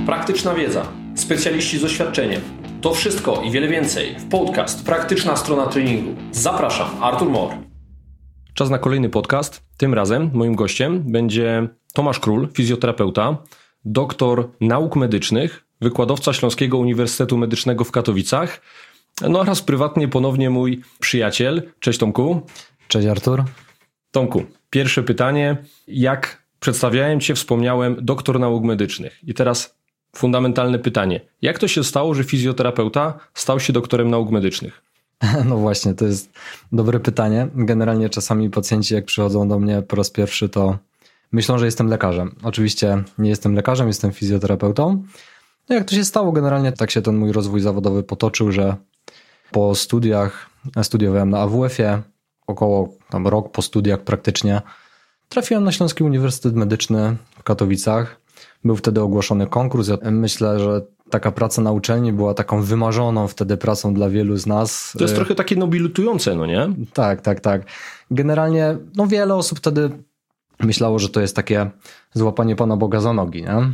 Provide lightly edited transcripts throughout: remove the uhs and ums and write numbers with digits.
praktyczna wiedza, specjaliści z doświadczeniem. To wszystko i wiele więcej w podcast Praktyczna Strona Treningu. Zapraszam, Artur Mor. Czas na kolejny podcast. Tym razem moim gościem będzie Tomasz Król, fizjoterapeuta, doktor nauk medycznych, wykładowca Śląskiego Uniwersytetu Medycznego w Katowicach, no oraz prywatnie ponownie mój przyjaciel. Cześć Tomku. Cześć Artur. Tomku, pierwsze pytanie. Jak przedstawiałem Cię, wspomniałem doktor nauk medycznych. I teraz fundamentalne pytanie. Jak to się stało, że fizjoterapeuta stał się doktorem nauk medycznych? No właśnie, to jest dobre pytanie. Generalnie czasami pacjenci, jak przychodzą do mnie po raz pierwszy, to myślą, że jestem lekarzem. Oczywiście nie jestem lekarzem, jestem fizjoterapeutą. No jak to się stało? Generalnie tak się ten mój rozwój zawodowy potoczył, że po studiach, studiowałem na AWF-ie, około rok po studiach praktycznie, trafiłem na Śląski Uniwersytet Medyczny w Katowicach. Był wtedy ogłoszony konkurs. Ja myślę, że taka praca na uczelni była taką wymarzoną wtedy pracą dla wielu z nas. To jest trochę takie nobilitujące, no nie? Tak. Generalnie wiele osób wtedy myślało, że to jest takie złapanie Pana Boga za nogi, nie?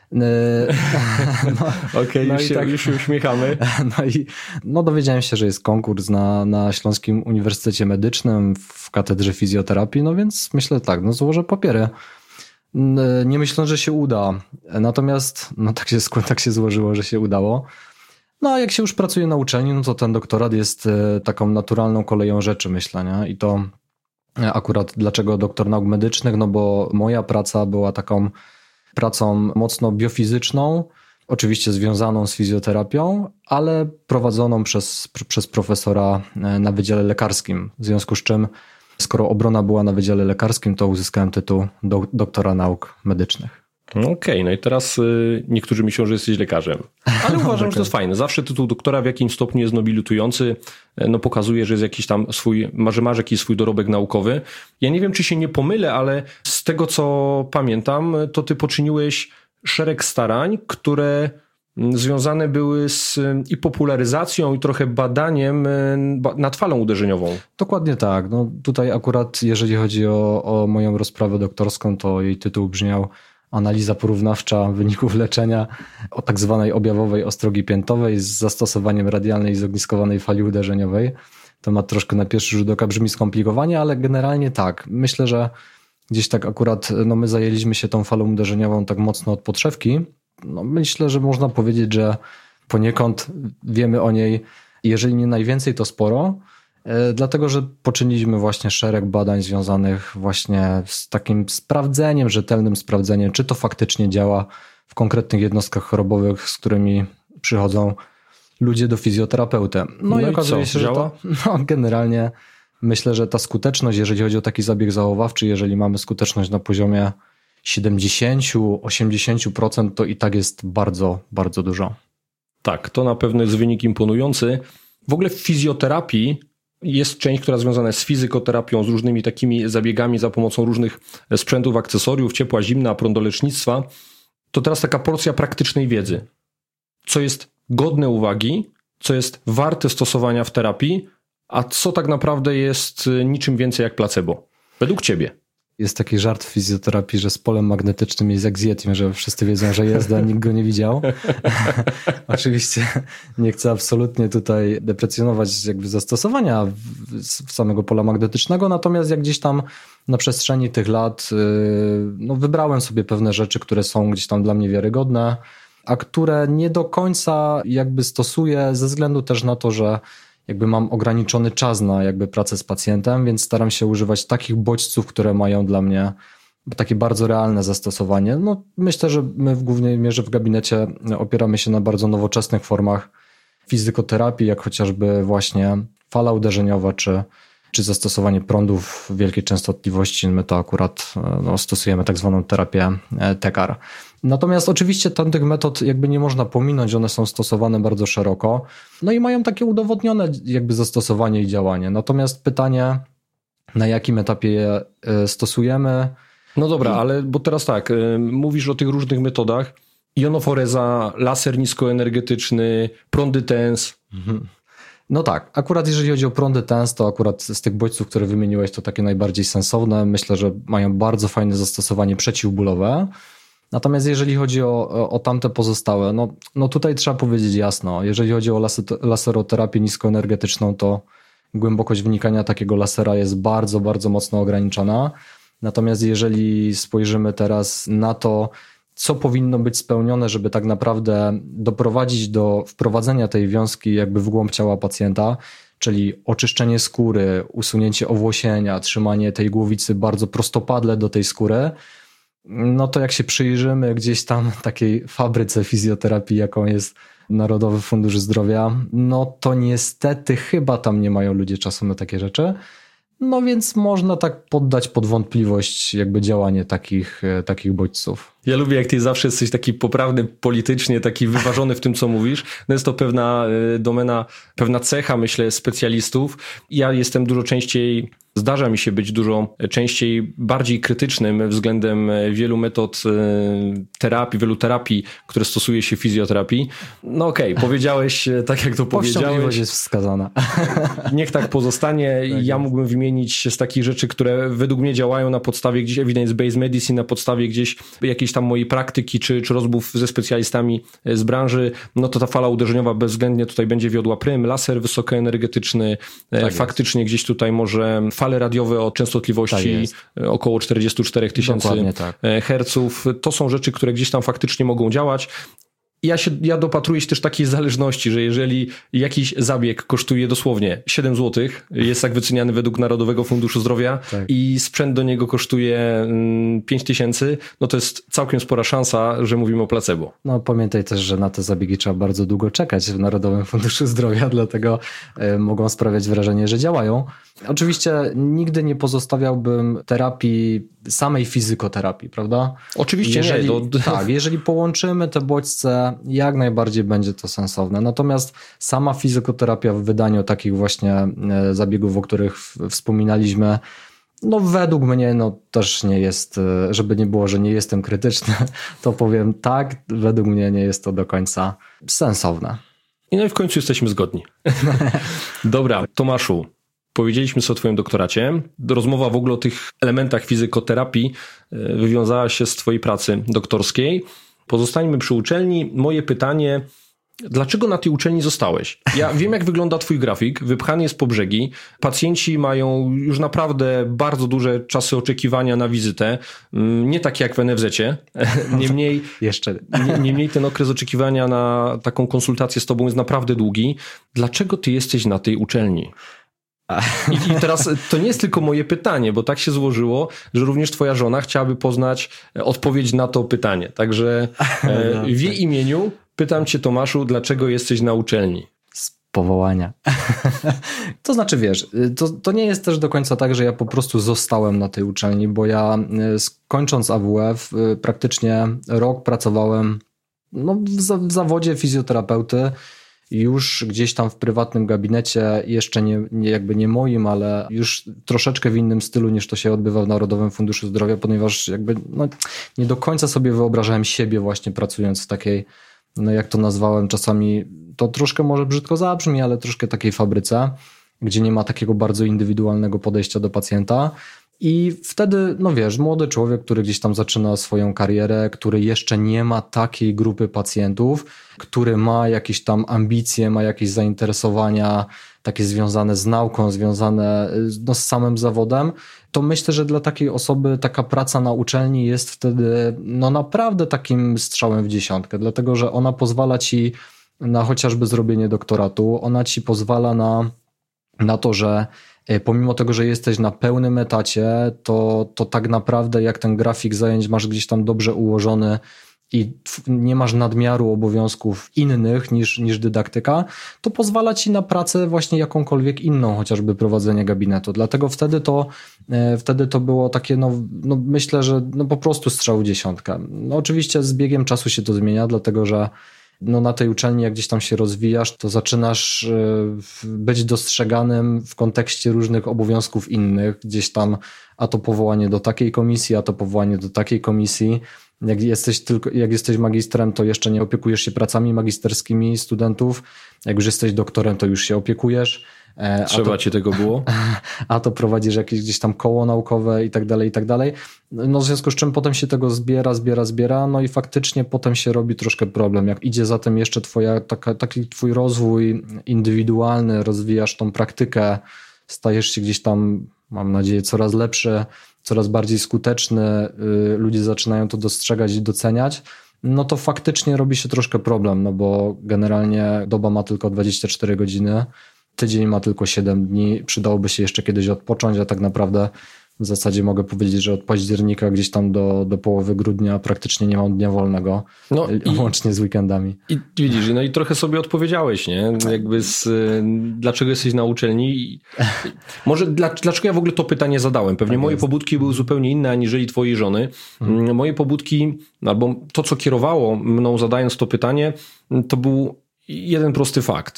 Okej, już się uśmiechamy. Dowiedziałem się, że jest konkurs na Śląskim Uniwersytecie Medycznym w katedrze fizjoterapii, więc myślę tak, złożę papiery. Nie myślę, że się uda. Natomiast tak się złożyło, że się udało. A jak się już pracuje na uczelni, to ten doktorat jest taką naturalną koleją rzeczy, myślę, nie? I to akurat dlaczego doktor nauk medycznych? Bo moja praca była taką pracą mocno biofizyczną, oczywiście związaną z fizjoterapią, ale prowadzoną przez profesora na Wydziale Lekarskim. W związku z czym, skoro obrona była na Wydziale Lekarskim, to uzyskałem tytuł doktora nauk medycznych. Okej, i teraz niektórzy myślą, że jesteś lekarzem. Ale uważam, że to jest fajne. Zawsze tytuł doktora w jakimś stopniu jest nobilitujący. Pokazuje, że jest jakiś tam że masz jakiś swój dorobek naukowy. Ja nie wiem, czy się nie pomylę, ale z tego, co pamiętam, to ty poczyniłeś szereg starań, które związane były z i popularyzacją, i trochę badaniem nad falą uderzeniową. Dokładnie tak. Tutaj akurat, jeżeli chodzi o moją rozprawę doktorską, to jej tytuł brzmiał Analiza porównawcza wyników leczenia o tak zwanej objawowej ostrogi piętowej z zastosowaniem radialnej zogniskowanej fali uderzeniowej. Temat troszkę na pierwszy rzut oka brzmi skomplikowanie, ale generalnie tak. Myślę, że gdzieś tak akurat my zajęliśmy się tą falą uderzeniową tak mocno od podszewki. Myślę, że można powiedzieć, że poniekąd wiemy o niej, jeżeli nie najwięcej, to sporo. Dlatego, że poczyniliśmy właśnie szereg badań związanych właśnie z takim sprawdzeniem, rzetelnym sprawdzeniem, czy to faktycznie działa w konkretnych jednostkach chorobowych, z którymi przychodzą ludzie do fizjoterapeuty. I okazuje się, działa? Że generalnie myślę, że ta skuteczność, jeżeli chodzi o taki zabieg zachowawczy, jeżeli mamy skuteczność na poziomie 70-80%, to i tak jest bardzo, bardzo dużo. Tak, to na pewno jest wynik imponujący. W ogóle w fizjoterapii jest część, która związana jest z fizykoterapią, z różnymi takimi zabiegami za pomocą różnych sprzętów, akcesoriów, ciepła, zimna, prądolecznictwa. To teraz taka porcja praktycznej wiedzy. Co jest godne uwagi, co jest warte stosowania w terapii, a co tak naprawdę jest niczym więcej jak placebo. Według Ciebie. Jest taki żart w fizjoterapii, że z polem magnetycznym jest jak z Yetim, że wszyscy wiedzą, że jest, a nikt go nie widział. Oczywiście nie chcę absolutnie tutaj deprecjonować zastosowania samego pola magnetycznego, natomiast jak gdzieś tam na przestrzeni tych lat wybrałem sobie pewne rzeczy, które są gdzieś tam dla mnie wiarygodne, a które nie do końca stosuję ze względu też na to, że mam ograniczony czas na pracę z pacjentem, więc staram się używać takich bodźców, które mają dla mnie takie bardzo realne zastosowanie. Myślę, że my w głównej mierze w gabinecie opieramy się na bardzo nowoczesnych formach fizykoterapii, jak chociażby właśnie fala uderzeniowa, czy zastosowanie prądów wielkiej częstotliwości. My to akurat stosujemy tak zwaną terapię TECAR. Natomiast oczywiście tamtych metod nie można pominąć, one są stosowane bardzo szeroko, i mają takie udowodnione zastosowanie i działanie. Natomiast pytanie, na jakim etapie je stosujemy? No dobra, ale bo teraz tak, mówisz o tych różnych metodach, jonoforeza, laser niskoenergetyczny, prądy TENS. Tak, akurat jeżeli chodzi o prądy TENS, to akurat z tych bodźców, które wymieniłeś, to takie najbardziej sensowne. Myślę, że mają bardzo fajne zastosowanie przeciwbólowe. Natomiast jeżeli chodzi o tamte pozostałe, no tutaj trzeba powiedzieć jasno, jeżeli chodzi o laseroterapię niskoenergetyczną, to głębokość wnikania takiego lasera jest bardzo, bardzo mocno ograniczona. Natomiast jeżeli spojrzymy teraz na to, co powinno być spełnione, żeby tak naprawdę doprowadzić do wprowadzenia tej wiązki jakby w głąb ciała pacjenta, czyli oczyszczenie skóry, usunięcie owłosienia, trzymanie tej głowicy bardzo prostopadle do tej skóry, no to jak się przyjrzymy gdzieś tam takiej fabryce fizjoterapii, jaką jest Narodowy Fundusz Zdrowia, no to niestety chyba tam nie mają ludzie czasu na takie rzeczy. No więc można tak poddać pod wątpliwość jakby działanie takich bodźców. Ja lubię, jak ty zawsze jesteś taki poprawny politycznie, taki wyważony w tym, co mówisz. No jest to pewna domena, pewna cecha, myślę, specjalistów. Ja jestem zdarza mi się być dużo częściej bardziej krytycznym względem wielu metod terapii, wielu terapii, które stosuje się w fizjoterapii. No okej, powiedziałeś tak, jak to powiedziałeś. Powściągliwość jest wskazana. Niech tak pozostanie. Tak ja mógłbym wymienić z takich rzeczy, które według mnie działają na podstawie gdzieś evidence-based medicine, na podstawie gdzieś jakiejś tam mojej praktyki, czy rozmów ze specjalistami z branży. No to ta fala uderzeniowa bezwzględnie tutaj będzie wiodła prym, laser wysokoenergetyczny, tak faktycznie jest. Gdzieś tutaj może fale radiowe o częstotliwości około 44 000 herców. To są rzeczy, które gdzieś tam faktycznie mogą działać. Ja dopatruję się też takiej zależności, że jeżeli jakiś zabieg kosztuje dosłownie 7 zł, jest tak wyceniany według Narodowego Funduszu Zdrowia i sprzęt do niego kosztuje 5000, no to jest całkiem spora szansa, że mówimy o placebo. No pamiętaj też, że na te zabiegi trzeba bardzo długo czekać w Narodowym Funduszu Zdrowia, dlatego mogą sprawiać wrażenie, że działają. Oczywiście nigdy nie pozostawiałbym terapii, samej fizykoterapii, prawda? Oczywiście Tak, jeżeli połączymy te bodźce, jak najbardziej będzie to sensowne. Natomiast sama fizykoterapia w wydaniu takich właśnie zabiegów, o których wspominaliśmy, no według mnie też nie jest, żeby nie było, że nie jestem krytyczny, to powiem tak, według mnie nie jest to do końca sensowne. I w końcu jesteśmy zgodni. Dobra, Tomaszu. Powiedzieliśmy sobie o twoim doktoracie. Rozmowa w ogóle o tych elementach fizykoterapii wywiązała się z twojej pracy doktorskiej. Pozostańmy przy uczelni. Moje pytanie, dlaczego na tej uczelni zostałeś? Ja wiem, jak wygląda twój grafik. Wypchany jest po brzegi. Pacjenci mają już naprawdę bardzo duże czasy oczekiwania na wizytę. Nie takie jak w NFZ-cie. Niemniej ten okres oczekiwania na taką konsultację z tobą jest naprawdę długi. Dlaczego ty jesteś na tej uczelni? I teraz to nie jest tylko moje pytanie, bo tak się złożyło, że również twoja żona chciałaby poznać odpowiedź na to pytanie. Także w jej imieniu pytam cię, Tomaszu, dlaczego jesteś na uczelni? Z powołania. To znaczy, wiesz, to nie jest też do końca tak, że ja po prostu zostałem na tej uczelni, bo ja kończąc AWF praktycznie rok pracowałem w zawodzie fizjoterapeuty. Już gdzieś tam w prywatnym gabinecie, jeszcze nie moim, ale już troszeczkę w innym stylu niż to się odbywa w Narodowym Funduszu Zdrowia, ponieważ nie do końca sobie wyobrażałem siebie właśnie pracując w takiej, jak to nazwałem czasami, to troszkę może brzydko zabrzmi, ale troszkę takiej fabryce, gdzie nie ma takiego bardzo indywidualnego podejścia do pacjenta. I wtedy, młody człowiek, który gdzieś tam zaczyna swoją karierę, który jeszcze nie ma takiej grupy pacjentów, który ma jakieś tam ambicje, ma jakieś zainteresowania takie związane z nauką, związane z samym zawodem, to myślę, że dla takiej osoby taka praca na uczelni jest wtedy naprawdę takim strzałem w dziesiątkę, dlatego że ona pozwala ci na chociażby zrobienie doktoratu, ona ci pozwala na to, że pomimo tego, że jesteś na pełnym etacie, to tak naprawdę jak ten grafik zajęć masz gdzieś tam dobrze ułożony i nie masz nadmiaru obowiązków innych niż dydaktyka, to pozwala ci na pracę właśnie jakąkolwiek inną, chociażby prowadzenie gabinetu. Dlatego wtedy to było takie, myślę, że po prostu strzał w dziesiątkę. Oczywiście z biegiem czasu się to zmienia, dlatego że na tej uczelni, jak gdzieś tam się rozwijasz, to zaczynasz być dostrzeganym w kontekście różnych obowiązków innych, gdzieś tam a to powołanie do takiej komisji, a to powołanie do takiej komisji. Jak jesteś magistrem, to jeszcze nie opiekujesz się pracami magisterskimi studentów. Jak już jesteś doktorem, to już się opiekujesz. Trzeba ci tego było? A to prowadzisz jakieś gdzieś tam koło naukowe i tak dalej, i tak dalej. No w związku z czym potem się tego zbiera, no i faktycznie potem się robi troszkę problem. Jak idzie zatem jeszcze taki twój rozwój indywidualny, rozwijasz tą praktykę, stajesz się gdzieś tam, mam nadzieję, coraz lepszy, coraz bardziej skuteczny, ludzie zaczynają to dostrzegać i doceniać, no to faktycznie robi się troszkę problem, no bo generalnie doba ma tylko 24 godziny, tydzień ma tylko 7 dni, przydałoby się jeszcze kiedyś odpocząć, a tak naprawdę w zasadzie mogę powiedzieć, że od października gdzieś tam do połowy grudnia praktycznie nie mam dnia wolnego, łącznie z weekendami. I widzisz, no i trochę sobie odpowiedziałeś, nie? Jakby dlaczego jesteś na uczelni? Może dlaczego ja w ogóle to pytanie zadałem? Pewnie moje pobudki były zupełnie inne aniżeli twojej żony. Moje pobudki, albo to, co kierowało mną zadając to pytanie, to był jeden prosty fakt.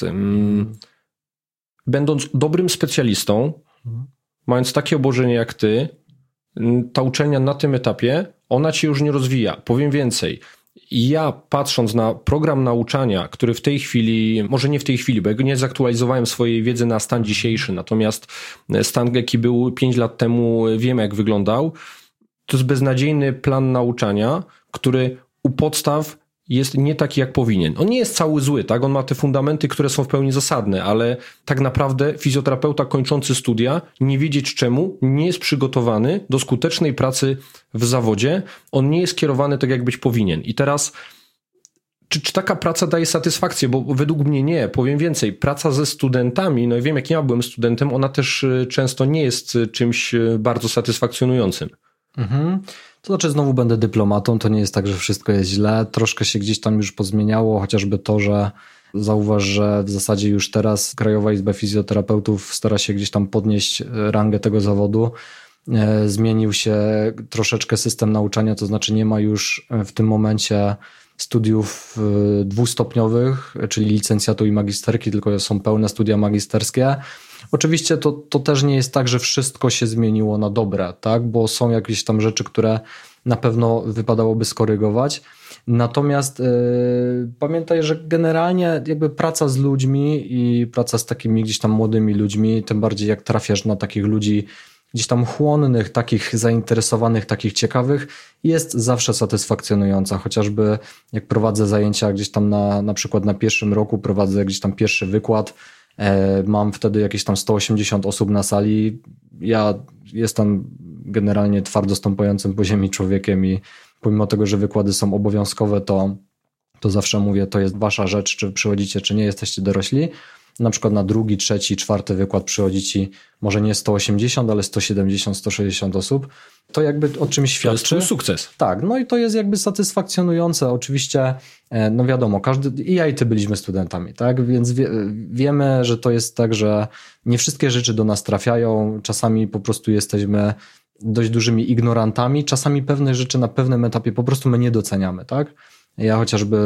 Będąc dobrym specjalistą, mając takie obłożenie jak ty, ta uczelnia na tym etapie, ona cię już nie rozwija. Powiem więcej. Ja patrząc na program nauczania, który w tej chwili, może nie w tej chwili, bo ja nie zaktualizowałem swojej wiedzy na stan dzisiejszy, natomiast stan, jaki był 5 lat temu, wiem jak wyglądał, to jest beznadziejny plan nauczania, który u podstaw jest nie taki, jak powinien. On nie jest cały zły, tak? On ma te fundamenty, które są w pełni zasadne, ale tak naprawdę fizjoterapeuta kończący studia, nie wiedzieć czemu, nie jest przygotowany do skutecznej pracy w zawodzie. On nie jest kierowany tak, jak być powinien. I teraz, czy taka praca daje satysfakcję? Bo według mnie nie. Powiem więcej. Praca ze studentami, no i wiem, jak ja byłem studentem, ona też często nie jest czymś bardzo satysfakcjonującym. To znaczy znowu będę dyplomatą, to nie jest tak, że wszystko jest źle, troszkę się gdzieś tam już pozmieniało, chociażby to, że zauważ, że w zasadzie już teraz Krajowa Izba Fizjoterapeutów stara się gdzieś tam podnieść rangę tego zawodu. Zmienił się troszeczkę system nauczania, to znaczy nie ma już w tym momencie studiów dwustopniowych, czyli licencjatu i magisterki, tylko są pełne studia magisterskie. Oczywiście to też nie jest tak, że wszystko się zmieniło na dobre, tak? Bo są jakieś tam rzeczy, które na pewno wypadałoby skorygować. Natomiast pamiętaj, że generalnie jakby praca z ludźmi i praca z takimi gdzieś tam młodymi ludźmi, tym bardziej jak trafiasz na takich ludzi gdzieś tam chłonnych, takich zainteresowanych, takich ciekawych, jest zawsze satysfakcjonująca. Chociażby jak prowadzę zajęcia gdzieś tam na przykład na pierwszym roku, prowadzę gdzieś tam pierwszy wykład, mam wtedy jakieś tam 180 osób na sali. Ja jestem generalnie twardo stąpającym po ziemi człowiekiem i pomimo tego, że wykłady są obowiązkowe, to zawsze mówię, to jest wasza rzecz, czy przychodzicie, czy nie, jesteście dorośli. Na przykład na drugi, trzeci, czwarty wykład przychodzi ci może nie 180, ale 170, 160 osób. To jakby o czymś świadczy. To jest twój sukces. Tak, no i to jest jakby satysfakcjonujące. Oczywiście, no wiadomo, i ja i ty byliśmy studentami, tak? Więc wiemy, że to jest tak, że nie wszystkie rzeczy do nas trafiają. Czasami po prostu jesteśmy dość dużymi ignorantami. Czasami pewne rzeczy na pewnym etapie po prostu my nie doceniamy, tak? Ja chociażby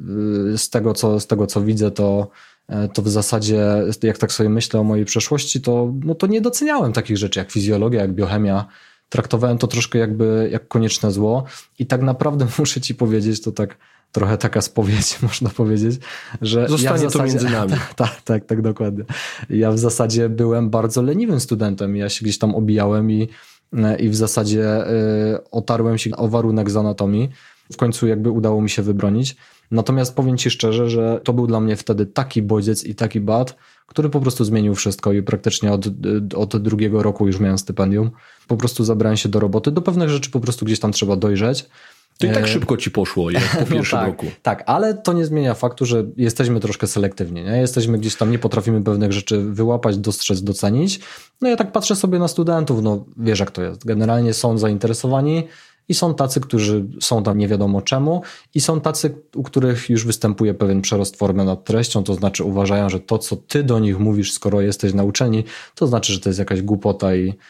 z tego, co widzę, to w zasadzie, jak tak sobie myślę o mojej przeszłości, to nie doceniałem takich rzeczy jak fizjologia, jak biochemia. Traktowałem to troszkę jak konieczne zło i tak naprawdę muszę ci powiedzieć, to tak trochę taka spowiedź, można powiedzieć, że zostanie ja w zasadzie, to między nami. Tak, dokładnie. Ja w zasadzie byłem bardzo leniwym studentem. Ja się gdzieś tam obijałem i w zasadzie otarłem się o warunek z anatomii. W końcu jakby udało mi się wybronić. Natomiast powiem ci szczerze, że to był dla mnie wtedy taki bodziec i taki bat, który po prostu zmienił wszystko i praktycznie od drugiego roku już miałem stypendium. Po prostu zabrałem się do roboty. Do pewnych rzeczy po prostu gdzieś tam trzeba dojrzeć. To i tak szybko ci poszło, jak po pierwszym roku. Tak, ale to nie zmienia faktu, że jesteśmy troszkę selektywni. Nie? Jesteśmy gdzieś tam, nie potrafimy pewnych rzeczy wyłapać, dostrzec, docenić. No ja tak patrzę sobie na studentów, no wiesz jak to jest. Generalnie są zainteresowani i są tacy, którzy są tam nie wiadomo czemu i są tacy, u których już występuje pewien przerost formy nad treścią, to znaczy uważają, że to, co ty do nich mówisz, skoro jesteś na uczelni, to znaczy, że to jest jakaś głupota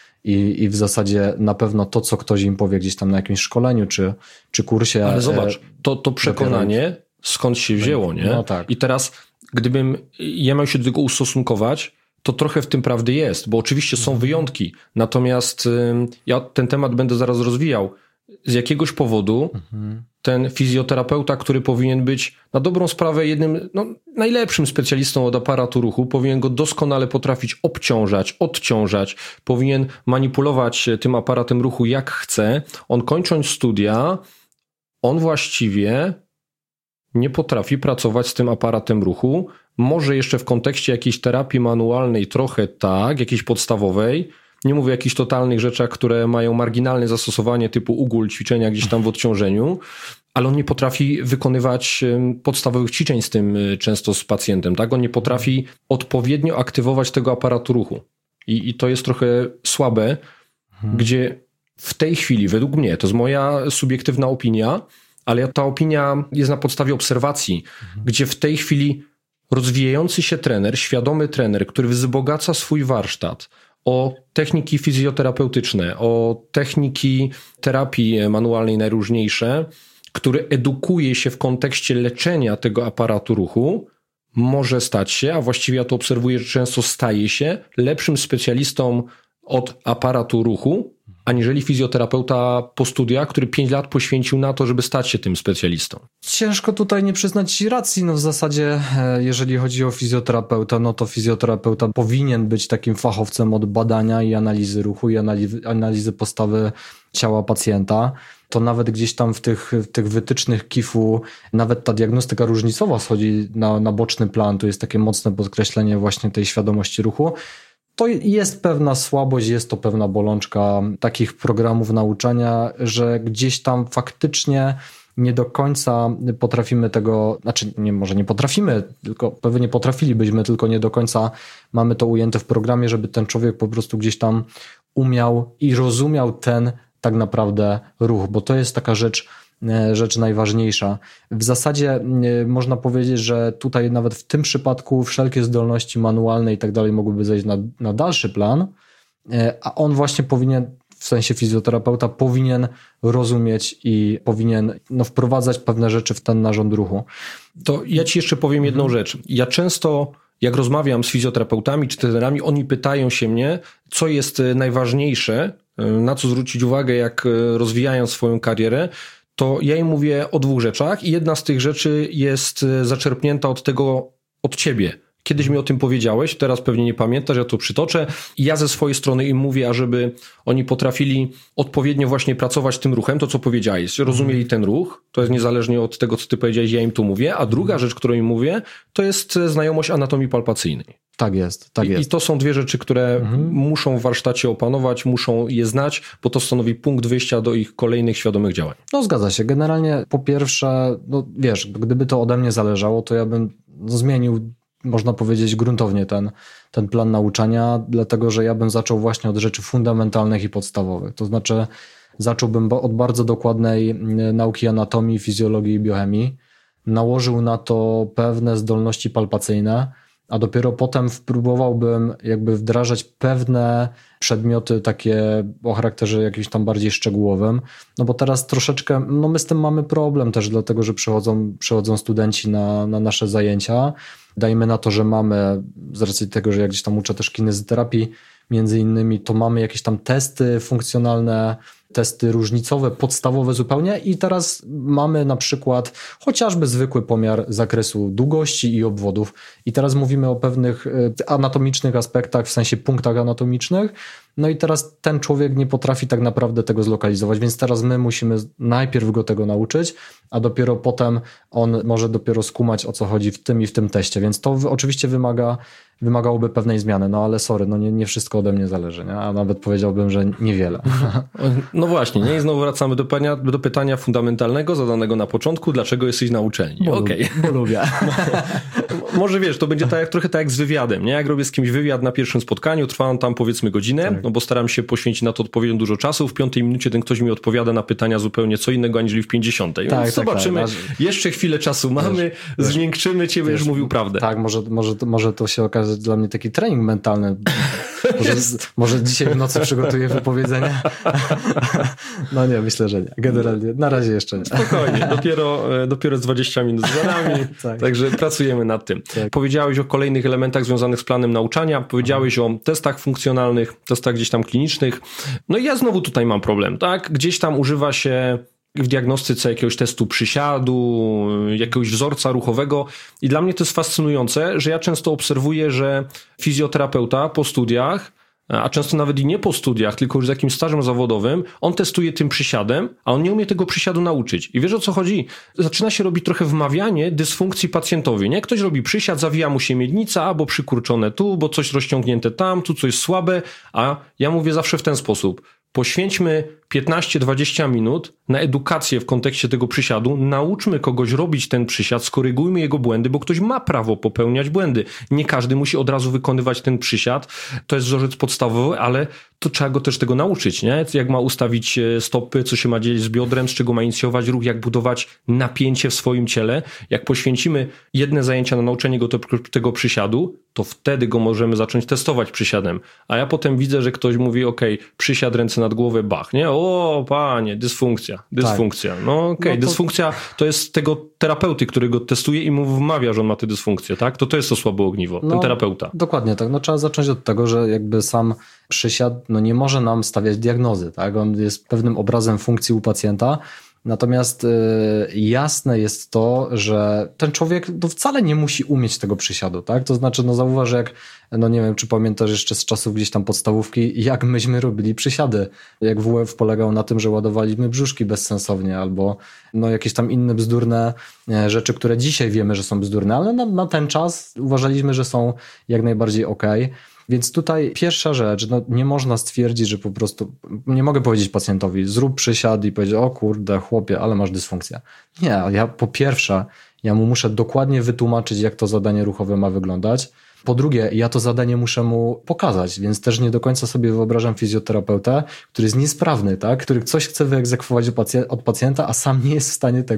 i w zasadzie na pewno to, co ktoś im powie gdzieś tam na jakimś szkoleniu czy kursie. Ale zobacz, to przekonanie skąd się wzięło, nie? No tak. I teraz, gdybym ja miał się do tego ustosunkować, to trochę w tym prawdy jest, bo oczywiście są wyjątki, natomiast ja ten temat będę zaraz rozwijał. z jakiegoś powodu ten fizjoterapeuta, który powinien być na dobrą sprawę jednym, najlepszym specjalistą od aparatu ruchu, powinien go doskonale potrafić obciążać, odciążać, powinien manipulować tym aparatem ruchu jak chce. On kończąc studia, on właściwie nie potrafi pracować z tym aparatem ruchu. Może jeszcze w kontekście jakiejś terapii manualnej trochę tak, jakiejś podstawowej. Nie mówię o jakichś totalnych rzeczach, które mają marginalne zastosowanie typu ugól, ćwiczenia gdzieś tam w odciążeniu, ale on nie potrafi wykonywać podstawowych ćwiczeń z tym często z pacjentem. Tak? On nie potrafi odpowiednio aktywować tego aparatu ruchu. I to jest trochę słabe, gdzie w tej chwili, według mnie, to jest moja subiektywna opinia, ale ta opinia jest na podstawie obserwacji, gdzie w tej chwili rozwijający się trener, świadomy trener, który wzbogaca swój warsztat o techniki fizjoterapeutyczne, o techniki terapii manualnej najróżniejsze, który edukuje się w kontekście leczenia tego aparatu ruchu, może stać się, a właściwie ja to obserwuję, że często staje się lepszym specjalistą od aparatu ruchu, aniżeli fizjoterapeuta po studiach, który 5 lat poświęcił na to, żeby stać się tym specjalistą. Ciężko tutaj nie przyznać ci racji. W zasadzie, jeżeli chodzi o fizjoterapeuta, to fizjoterapeuta powinien być takim fachowcem od badania i analizy ruchu i analizy postawy ciała pacjenta. To nawet gdzieś tam w tych wytycznych KIF-u nawet ta diagnostyka różnicowa schodzi na boczny plan. Tu jest takie mocne podkreślenie właśnie tej świadomości ruchu. To jest pewna słabość, jest to pewna bolączka takich programów nauczania, że gdzieś tam faktycznie nie do końca potrafimy tego, może nie potrafimy, tylko pewnie potrafilibyśmy, tylko nie do końca mamy to ujęte w programie, żeby ten człowiek po prostu gdzieś tam umiał i rozumiał ten tak naprawdę ruch, bo to jest taka rzecz najważniejsza. W zasadzie można powiedzieć, że tutaj nawet w tym przypadku wszelkie zdolności manualne i tak dalej mogłyby zejść na dalszy plan, a on właśnie powinien, w sensie fizjoterapeuta, powinien rozumieć i powinien wprowadzać pewne rzeczy w ten narząd ruchu. To ja ci jeszcze powiem jedną rzecz. Ja często, jak rozmawiam z fizjoterapeutami czy trenerami, oni pytają się mnie, co jest najważniejsze, na co zwrócić uwagę, jak rozwijają swoją karierę, to ja im mówię o 2 rzeczach i jedna z tych rzeczy jest zaczerpnięta od ciebie. Kiedyś mi o tym powiedziałeś, teraz pewnie nie pamiętasz, ja to przytoczę. I ja ze swojej strony im mówię, ażeby oni potrafili odpowiednio właśnie pracować tym ruchem, to co powiedziałeś, rozumieli ten ruch, to jest niezależnie od tego, co ty powiedziałeś, ja im tu mówię. A druga rzecz, którą im mówię, to jest znajomość anatomii palpacyjnej. Tak jest. I to są 2 rzeczy, które muszą w warsztacie opanować, muszą je znać, bo to stanowi punkt wyjścia do ich kolejnych świadomych działań. Zgadza się. Generalnie po pierwsze, gdyby to ode mnie zależało, to ja bym zmienił, można powiedzieć, gruntownie ten plan nauczania, dlatego że ja bym zaczął właśnie od rzeczy fundamentalnych i podstawowych. To znaczy zacząłbym od bardzo dokładnej nauki anatomii, fizjologii i biochemii, nałożył na to pewne zdolności palpacyjne, a dopiero potem próbowałbym jakby wdrażać pewne przedmioty takie o charakterze jakimś tam bardziej szczegółowym, bo teraz troszeczkę, my z tym mamy problem też, dlatego że przychodzą studenci na nasze zajęcia. Dajmy na to, że mamy, z racji tego, że ja gdzieś tam uczę też kinezyterapii między innymi, to mamy jakieś tam testy funkcjonalne, testy różnicowe, podstawowe zupełnie i teraz mamy na przykład chociażby zwykły pomiar zakresu długości i obwodów i teraz mówimy o pewnych anatomicznych aspektach, w sensie punktach anatomicznych, i teraz ten człowiek nie potrafi tak naprawdę tego zlokalizować, więc teraz my musimy najpierw go tego nauczyć, a dopiero potem on może dopiero skumać, o co chodzi w tym i w tym teście, więc to oczywiście wymagałoby pewnej zmiany, ale sorry, nie wszystko ode mnie zależy, nie? A nawet powiedziałbym, że niewiele. No właśnie, nie? I znowu wracamy do pytania fundamentalnego, zadanego na początku, dlaczego jesteś na uczelni? Bo lubię. Może wiesz, to będzie trochę tak jak z wywiadem, nie? Jak robię z kimś wywiad na pierwszym spotkaniu, trwa on tam powiedzmy godzinę, tak. Bo staram się poświęcić na to odpowiednio dużo czasu, w 5 minucie ten ktoś mi odpowiada na pytania zupełnie co innego, aniżeli w 50. Więc zobaczymy, jeszcze chwilę czasu mamy, zmiękczymy cię, będziesz mówił prawdę. Tak, może to się okazać dla mnie taki trening mentalny. Może dzisiaj w nocy przygotuję wypowiedzenie? No nie, myślę, że nie. Generalnie na razie jeszcze nie. Spokojnie, dopiero z 20 minut za nami, tak. Także pracujemy nad tym. Tak. Powiedziałeś o kolejnych elementach związanych z planem nauczania, powiedziałeś o testach funkcjonalnych, testach gdzieś tam klinicznych. No i ja znowu tutaj mam problem, tak? Gdzieś tam używa się w diagnostyce jakiegoś testu przysiadu, jakiegoś wzorca ruchowego i dla mnie to jest fascynujące, że ja często obserwuję, że fizjoterapeuta po studiach, a często nawet i nie po studiach, tylko już z jakimś stażem zawodowym, on testuje tym przysiadem, a on nie umie tego przysiadu nauczyć. I wiesz, o co chodzi? Zaczyna się robić trochę wmawianie dysfunkcji pacjentowi, nie? Ktoś robi przysiad, zawija mu się miednica, albo przykurczone tu, bo coś rozciągnięte tam, tu coś słabe, a ja mówię zawsze w ten sposób. Poświęćmy 15-20 minut na edukację w kontekście tego przysiadu, nauczmy kogoś robić ten przysiad, skorygujmy jego błędy, bo ktoś ma prawo popełniać błędy. Nie każdy musi od razu wykonywać ten przysiad, to jest wzorzec podstawowy, ale to trzeba go też tego nauczyć, nie? Jak ma ustawić stopy, co się ma dziać z biodrem, z czego ma inicjować ruch, jak budować napięcie w swoim ciele. Jak poświęcimy jedne zajęcia na nauczenie go tego przysiadu, to wtedy go możemy zacząć testować przysiadem. A ja potem widzę, że ktoś mówi, przysiad, ręce nad głowę, bach, nie? O, panie, dysfunkcja. Tak. No dysfunkcja to jest tego terapeuty, który go testuje i mu wmawia, że on ma tę dysfunkcję, tak? To jest to słabe ogniwo, ten terapeuta. Dokładnie tak. Trzeba zacząć od tego, że jakby sam przysiad nie może nam stawiać diagnozy, tak? On jest pewnym obrazem funkcji u pacjenta. Natomiast jasne jest to, że ten człowiek wcale nie musi umieć tego przysiadu, tak? To znaczy, zauważ, jak, nie wiem, czy pamiętasz jeszcze z czasów gdzieś tam podstawówki, jak myśmy robili przysiady. Jak WF polegał na tym, że ładowaliśmy brzuszki bezsensownie albo jakieś tam inne bzdurne rzeczy, które dzisiaj wiemy, że są bzdurne, ale na ten czas uważaliśmy, że są jak najbardziej okej. Więc tutaj pierwsza rzecz, nie można stwierdzić, że po prostu, nie mogę powiedzieć pacjentowi, zrób przysiad i powiedzieć, o kurde, chłopie, ale masz dysfunkcję. Nie, po pierwsze, ja mu muszę dokładnie wytłumaczyć, jak to zadanie ruchowe ma wyglądać. Po drugie, ja to zadanie muszę mu pokazać, więc też nie do końca sobie wyobrażam fizjoterapeutę, który jest niesprawny, tak? Który coś chce wyegzekwować od pacjenta, a sam nie jest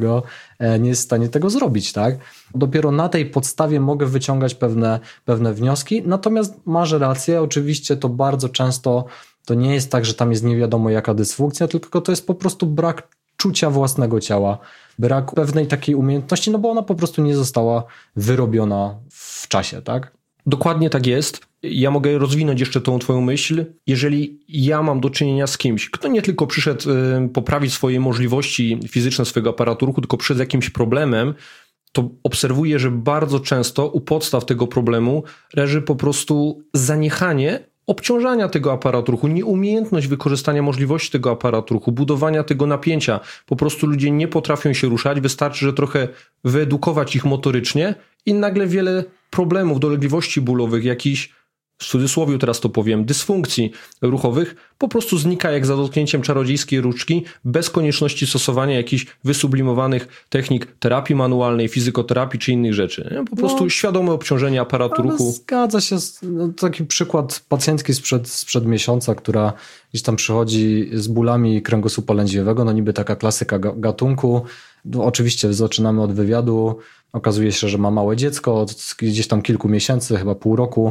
w stanie tego zrobić, tak? Dopiero na tej podstawie mogę wyciągać pewne wnioski, natomiast masz rację, oczywiście to bardzo często to nie jest tak, że tam jest nie wiadomo jaka dysfunkcja, tylko to jest po prostu brak czucia własnego ciała, brak pewnej takiej umiejętności, bo ona po prostu nie została wyrobiona w czasie, tak? Dokładnie tak jest. Ja mogę rozwinąć jeszcze tą twoją myśl. Jeżeli ja mam do czynienia z kimś, kto nie tylko przyszedł poprawić swoje możliwości fizyczne swojego aparatu ruchu, tylko przyszedł z jakimś problemem, to obserwuję, że bardzo często u podstaw tego problemu leży po prostu zaniechanie obciążania tego aparatu ruchu, nieumiejętność wykorzystania możliwości tego aparatu ruchu, budowania tego napięcia. Po prostu ludzie nie potrafią się ruszać, wystarczy, że trochę wyedukować ich motorycznie i nagle wiele problemów, dolegliwości bólowych, jakichś, w cudzysłowie teraz to powiem, dysfunkcji ruchowych po prostu znika jak za dotknięciem czarodziejskiej różdżki, bez konieczności stosowania jakichś wysublimowanych technik terapii manualnej, fizykoterapii czy innych rzeczy. Po prostu świadome obciążenie aparatu ruchu. Zgadza się. Taki przykład pacjentki sprzed miesiąca, która gdzieś tam przychodzi z bólami kręgosłupa lędźwiowego, niby taka klasyka gatunku. Oczywiście zaczynamy od wywiadu. Okazuje się, że ma małe dziecko od gdzieś tam kilku miesięcy, chyba pół roku.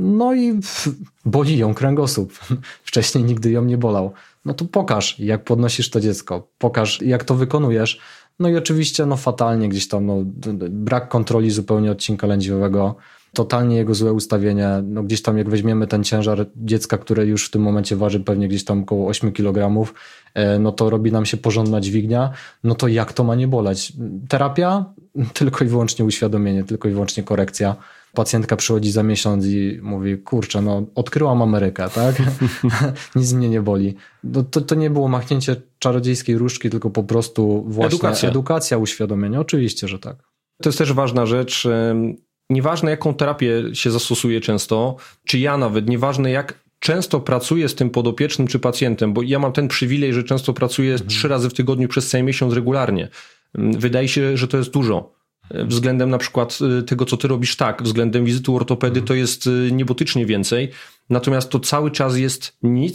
I boli ją kręgosłup. Wcześniej nigdy ją nie bolał. To pokaż, jak podnosisz to dziecko. Pokaż, jak to wykonujesz. I oczywiście fatalnie gdzieś tam brak kontroli zupełnie odcinka lędźwiowego. Totalnie jego złe ustawienie. Gdzieś tam jak weźmiemy ten ciężar dziecka, które już w tym momencie waży pewnie gdzieś tam około 8 kg, to robi nam się porządna dźwignia. To jak to ma nie boleć? Terapia? Tylko i wyłącznie uświadomienie, tylko i wyłącznie korekcja. Pacjentka przychodzi za miesiąc i mówi, kurczę, odkryłam Amerykę, tak? Nic mnie nie boli. To nie było machnięcie czarodziejskiej różdżki, tylko po prostu właśnie edukacja, uświadomienie. Oczywiście, że tak. To jest też ważna rzecz. Nieważne jaką terapię się zastosuje często, czy ja nawet, nieważne jak często pracuję z tym podopiecznym czy pacjentem, bo ja mam ten przywilej, że często pracuję 3 razy w tygodniu przez cały miesiąc regularnie. Wydaje się, że to jest dużo. Względem na przykład tego, co ty robisz, tak, względem wizyty u ortopedy to jest niebotycznie więcej, natomiast to cały czas jest nic,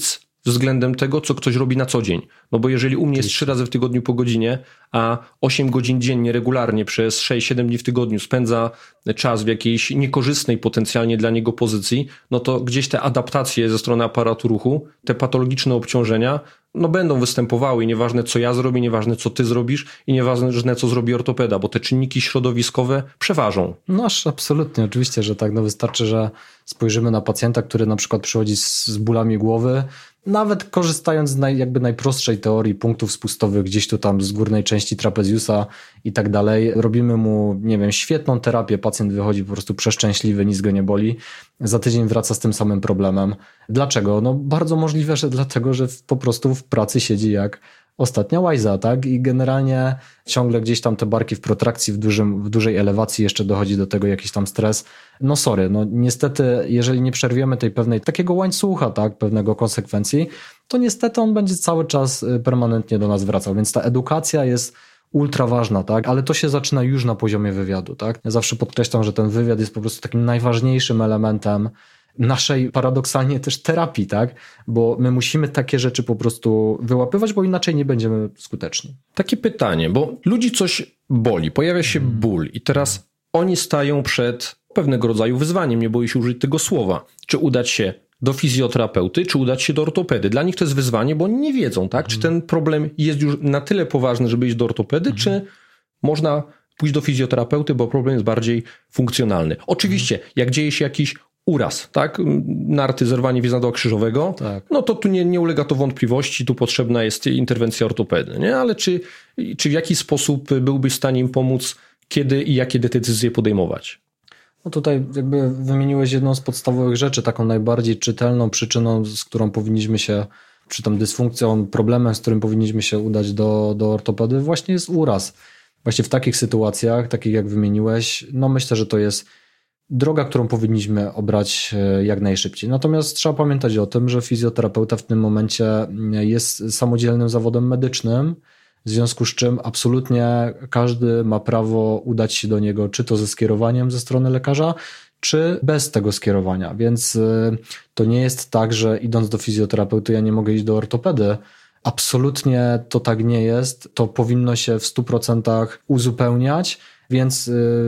względem tego, co ktoś robi na co dzień. No bo jeżeli u mnie jest 3 razy w tygodniu po godzinie, a 8 godzin dziennie regularnie przez 6-7 dni w tygodniu spędza czas w jakiejś niekorzystnej potencjalnie dla niego pozycji, no to gdzieś te adaptacje ze strony aparatu ruchu, te patologiczne obciążenia, no będą występowały i nieważne co ja zrobię, nieważne co ty zrobisz i nieważne co zrobi ortopeda, bo te czynniki środowiskowe przeważą. No absolutnie, oczywiście, że tak. No wystarczy, że spojrzymy na pacjenta, który na przykład przychodzi z bólami głowy, nawet korzystając z najprostszej teorii punktów spustowych gdzieś tu tam z górnej części trapezjusa i tak dalej. Robimy mu, nie wiem, świetną terapię, pacjent wychodzi po prostu przeszczęśliwy, nic go nie boli. Za tydzień wraca z tym samym problemem. Dlaczego? No bardzo możliwe, że dlatego, że po prostu w pracy siedzi jak ostatnia łajza, tak? I generalnie ciągle gdzieś tam te barki w protrakcji, w dużej elewacji, jeszcze dochodzi do tego jakiś tam stres. No sorry, no niestety, jeżeli nie przerwiemy takiego łańcucha, tak, pewnego konsekwencji, to niestety on będzie cały czas permanentnie do nas wracał, więc ta edukacja jest ultra ważna, tak, ale to się zaczyna już na poziomie wywiadu, tak. Ja zawsze podkreślam, że ten wywiad jest po prostu takim najważniejszym elementem naszej paradoksalnie też terapii, tak? Bo my musimy takie rzeczy po prostu wyłapywać, bo inaczej nie będziemy skuteczni. Takie pytanie, bo ludzi coś boli, pojawia się ból i teraz oni stają przed pewnego rodzaju wyzwaniem, nie boję się użyć tego słowa. Czy udać się do fizjoterapeuty, czy udać się do ortopedy? Dla nich to jest wyzwanie, bo oni nie wiedzą, tak? Czy ten problem jest już na tyle poważny, żeby iść do ortopedy, czy można pójść do fizjoterapeuty, bo problem jest bardziej funkcjonalny. Oczywiście, jak dzieje się jakiś uraz, tak? Narty, zerwanie więzadła krzyżowego, tak. No to tu nie ulega to wątpliwości, tu potrzebna jest interwencja ortopedy, nie? Ale czy w jaki sposób byłbyś w stanie im pomóc, kiedy i jakie decyzje podejmować? No tutaj jakby wymieniłeś jedną z podstawowych rzeczy, taką najbardziej czytelną przyczyną, z którą powinniśmy się, czy tam dysfunkcją, problemem, z którym powinniśmy się udać do ortopedy, właśnie jest uraz. Właśnie w takich sytuacjach, takich jak wymieniłeś, no myślę, że to jest droga, którą powinniśmy obrać jak najszybciej. Natomiast trzeba pamiętać o tym, że fizjoterapeuta w tym momencie jest samodzielnym zawodem medycznym, w związku z czym absolutnie każdy ma prawo udać się do niego, czy to ze skierowaniem ze strony lekarza, czy bez tego skierowania. Więc to nie jest tak, że idąc do fizjoterapeuty ja nie mogę iść do ortopedy. Absolutnie to tak nie jest. To powinno się w 100% uzupełniać. Więc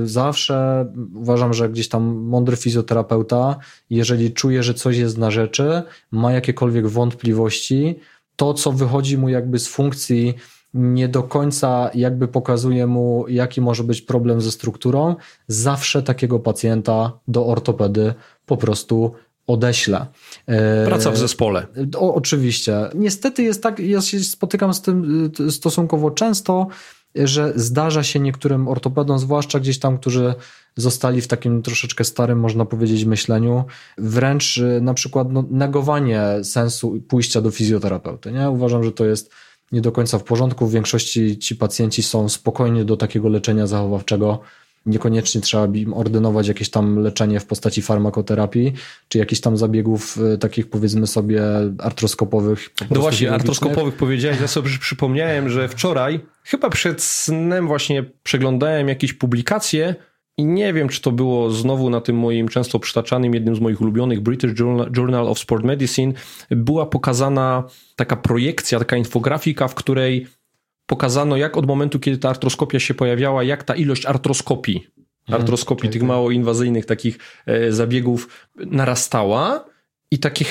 zawsze uważam, że gdzieś tam mądry fizjoterapeuta, jeżeli czuje, że coś jest na rzeczy, ma jakiekolwiek wątpliwości, to co wychodzi mu jakby z funkcji, nie do końca jakby pokazuje mu, jaki może być problem ze strukturą, zawsze takiego pacjenta do ortopedy po prostu odeślę. Praca w zespole. Oczywiście. Niestety jest tak, ja się spotykam z tym stosunkowo często, że zdarza się niektórym ortopedom, zwłaszcza gdzieś tam, którzy zostali w takim troszeczkę starym, można powiedzieć, myśleniu, wręcz na przykład negowanie sensu pójścia do fizjoterapeuty. Nie? Uważam, że to jest nie do końca w porządku. W większości ci pacjenci są spokojnie do takiego leczenia zachowawczego. Niekoniecznie trzeba im ordynować jakieś tam leczenie w postaci farmakoterapii, czy jakichś tam zabiegów takich, powiedzmy sobie, artroskopowych. No właśnie, artroskopowych powiedziałeś, ja sobie przypomniałem, że wczoraj, chyba przed snem właśnie przeglądałem jakieś publikacje i nie wiem, czy to było znowu na tym moim często przytaczanym, jednym z moich ulubionych British Journal of Sport Medicine, była pokazana taka projekcja, taka infografika, w której pokazano, jak od momentu, kiedy ta artroskopia się pojawiała, jak ta ilość artroskopii, tych mało inwazyjnych takich zabiegów narastała i taki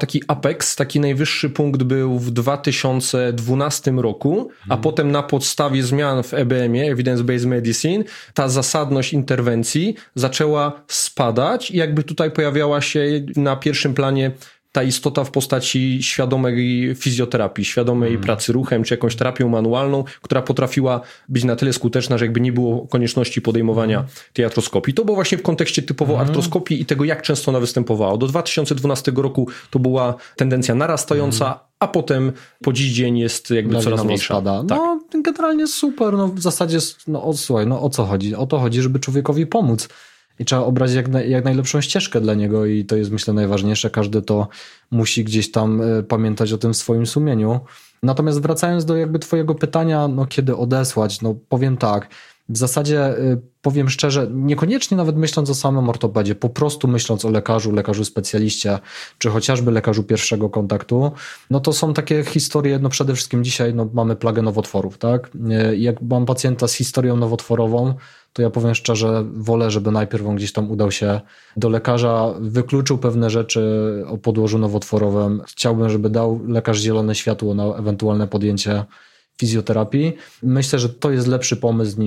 apex, taki najwyższy punkt był w 2012 roku, a potem na podstawie zmian w EBM-ie, Evidence-Based Medicine, ta zasadność interwencji zaczęła spadać i jakby tutaj pojawiała się na pierwszym planie ta istota w postaci świadomej fizjoterapii, świadomej pracy ruchem, czy jakąś terapią manualną, która potrafiła być na tyle skuteczna, że jakby nie było konieczności podejmowania tej artroskopii. To było właśnie w kontekście typowo artroskopii i tego, jak często ona występowała. Do 2012 roku to była tendencja narastająca, a potem po dziś dzień jest jakby coraz mniejsza. Spada. Tak. No generalnie super, no w zasadzie, słuchaj, o co chodzi? O to chodzi, żeby człowiekowi pomóc. I trzeba obrać jak najlepszą ścieżkę dla niego i to jest, myślę, najważniejsze. Każdy to musi gdzieś tam pamiętać o tym w swoim sumieniu. Natomiast wracając do jakby twojego pytania, kiedy odesłać, powiem tak. W zasadzie powiem szczerze, niekoniecznie nawet myśląc o samym ortopedzie, po prostu myśląc o lekarzu specjaliście, czy chociażby lekarzu pierwszego kontaktu, no to są takie historie, no przede wszystkim dzisiaj mamy plagę nowotworów, tak? Jak mam pacjenta z historią nowotworową, to ja powiem szczerze, wolę, żeby najpierw on gdzieś tam udał się do lekarza, wykluczył pewne rzeczy o podłożu nowotworowym. Chciałbym, żeby dał lekarz zielone światło na ewentualne podjęcie fizjoterapii. Myślę, że to jest lepszy pomysł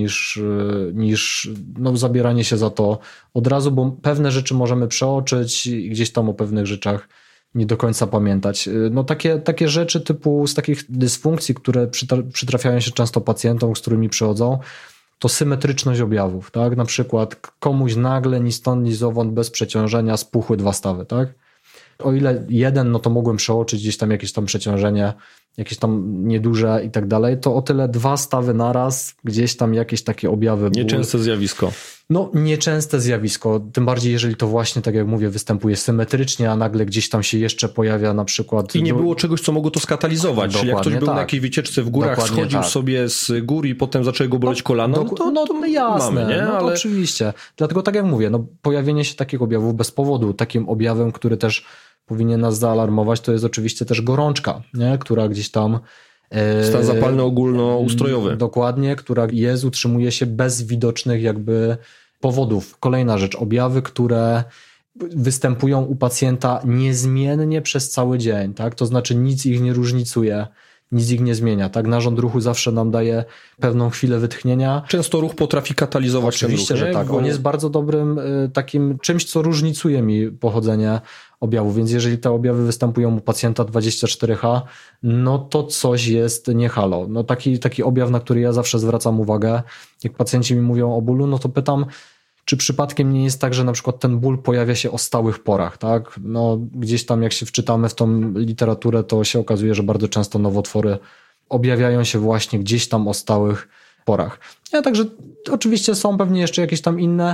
niż zabieranie się za to od razu, bo pewne rzeczy możemy przeoczyć i gdzieś tam o pewnych rzeczach nie do końca pamiętać. No takie rzeczy typu z takich dysfunkcji, które przytrafiają się często pacjentom, z którymi przychodzą, to symetryczność objawów, tak? Na przykład komuś nagle ni stąd, ni zowąd bez przeciążenia spuchły 2 stawy, tak? O ile jeden, no to mogłem przeoczyć gdzieś tam jakieś tam przeciążenie, jakieś tam nieduże i tak dalej, to o tyle 2 stawy naraz, gdzieś tam jakieś takie objawy. Nieczęste zjawisko. No, nieczęste zjawisko, tym bardziej jeżeli to właśnie, tak jak mówię, występuje symetrycznie, a nagle gdzieś tam się jeszcze pojawia na przykład... I nie było czegoś, co mogło to skatalizować. Czyli jak ktoś był na jakiejś wycieczce w górach, schodził sobie z gór i potem zaczęły go boleć kolano, to jasne, mamy, nie? No, ale... oczywiście. Dlatego tak jak mówię, pojawienie się takich objawów bez powodu, takim objawem, który też powinien nas zaalarmować, to jest oczywiście też gorączka, nie? Która gdzieś tam... Stan zapalny ogólnoustrojowy. Dokładnie, która utrzymuje się bez widocznych jakby powodów. Kolejna rzecz, objawy, które występują u pacjenta niezmiennie przez cały dzień, tak? To znaczy nic ich nie różnicuje, nic ich nie zmienia, tak? Narząd ruchu zawsze nam daje pewną chwilę wytchnienia. Często ruch potrafi katalizować Oczywiście, ten ruch, że tak. On jest bardzo dobrym takim czymś, co różnicuje mi pochodzenie objawów, więc jeżeli te objawy występują u pacjenta 24H, no to coś jest nie halo. No taki objaw, na który ja zawsze zwracam uwagę, jak pacjenci mi mówią o bólu, no to pytam, czy przypadkiem nie jest tak, że na przykład ten ból pojawia się o stałych porach, tak? No gdzieś tam jak się wczytamy w tą literaturę, to się okazuje, że bardzo często nowotwory objawiają się właśnie gdzieś tam o stałych porach. Ja, także oczywiście są pewnie jeszcze jakieś tam inne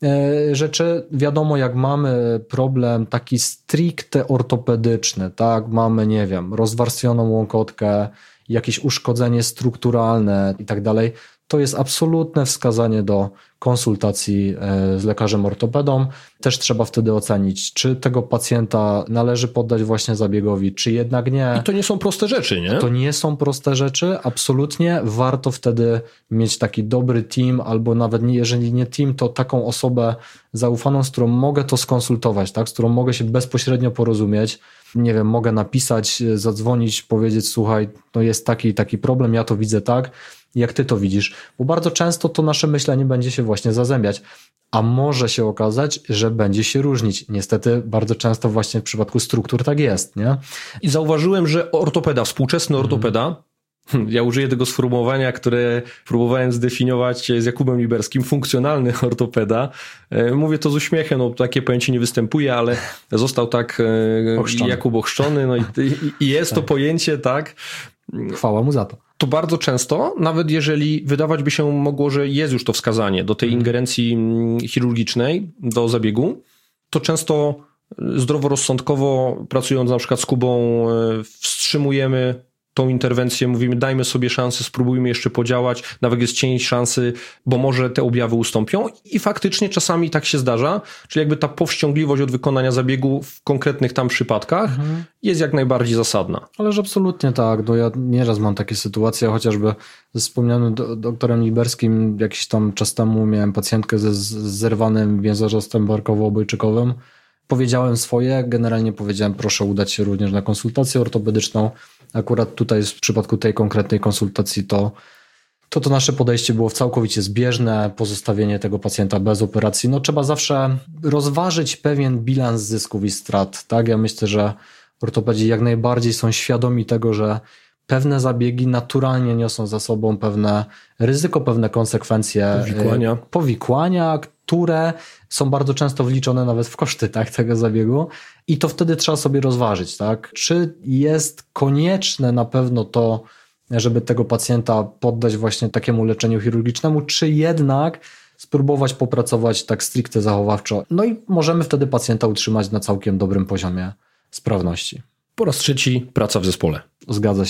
rzeczy. Wiadomo, jak mamy problem taki stricte ortopedyczny, tak? Mamy, nie wiem, rozwarstwioną łąkotkę, jakieś uszkodzenie strukturalne i tak dalej, to jest absolutne wskazanie do konsultacji z lekarzem ortopedą. Też trzeba wtedy ocenić, czy tego pacjenta należy poddać właśnie zabiegowi, czy jednak nie. I to nie są proste rzeczy, nie? To nie są proste rzeczy, absolutnie. Warto wtedy mieć taki dobry team, albo nawet jeżeli nie team, to taką osobę zaufaną, z którą mogę to skonsultować, tak? Z którą mogę się bezpośrednio porozumieć. Nie wiem, mogę napisać, zadzwonić, powiedzieć, słuchaj, no jest taki problem, ja to widzę tak, jak ty to widzisz, bo bardzo często to nasze myślenie będzie się właśnie zazębiać, a może się okazać, że będzie się różnić. Niestety bardzo często właśnie w przypadku struktur tak jest, nie? I zauważyłem, że ortopeda, współczesny ortopeda, ja użyję tego sformułowania, które próbowałem zdefiniować z Jakubem Liberskim, funkcjonalny ortopeda. Mówię to z uśmiechem, no takie pojęcie nie występuje, ale został tak ochrzczony. Jakub ochrzczony, no i jest tak. To pojęcie, tak. Chwała mu za to. To bardzo często, nawet jeżeli wydawać by się mogło, że jest już to wskazanie do tej ingerencji chirurgicznej, do zabiegu, to często zdroworozsądkowo, pracując na przykład z Kubą, wstrzymujemy tą interwencję, mówimy dajmy sobie szansę, spróbujmy jeszcze podziałać, nawet jest cień szansy, bo może te objawy ustąpią i faktycznie czasami tak się zdarza, czyli jakby ta powściągliwość od wykonania zabiegu w konkretnych tam przypadkach jest jak najbardziej zasadna. Ależ absolutnie tak, no ja nieraz mam takie sytuacje, chociażby ze wspomnianym doktorem Liberskim jakiś tam czas temu miałem pacjentkę z zerwanym więzarzostem barkowo-obojczykowym. Powiedziałem swoje, generalnie powiedziałem, proszę udać się również na konsultację ortopedyczną. Akurat tutaj w przypadku tej konkretnej konsultacji to nasze podejście było całkowicie zbieżne, pozostawienie tego pacjenta bez operacji. No trzeba zawsze rozważyć pewien bilans zysków i strat, tak? Ja myślę, że ortopedzi jak najbardziej są świadomi tego, że pewne zabiegi naturalnie niosą za sobą pewne ryzyko, pewne konsekwencje, powikłania, które są bardzo często wliczone nawet w koszty, tak, tego zabiegu i to wtedy trzeba sobie rozważyć, tak, czy jest konieczne na pewno to, żeby tego pacjenta poddać właśnie takiemu leczeniu chirurgicznemu, czy jednak spróbować popracować tak stricte zachowawczo. No i możemy wtedy pacjenta utrzymać na całkiem dobrym poziomie sprawności. Po raz trzeci praca w zespole. Zgadza się.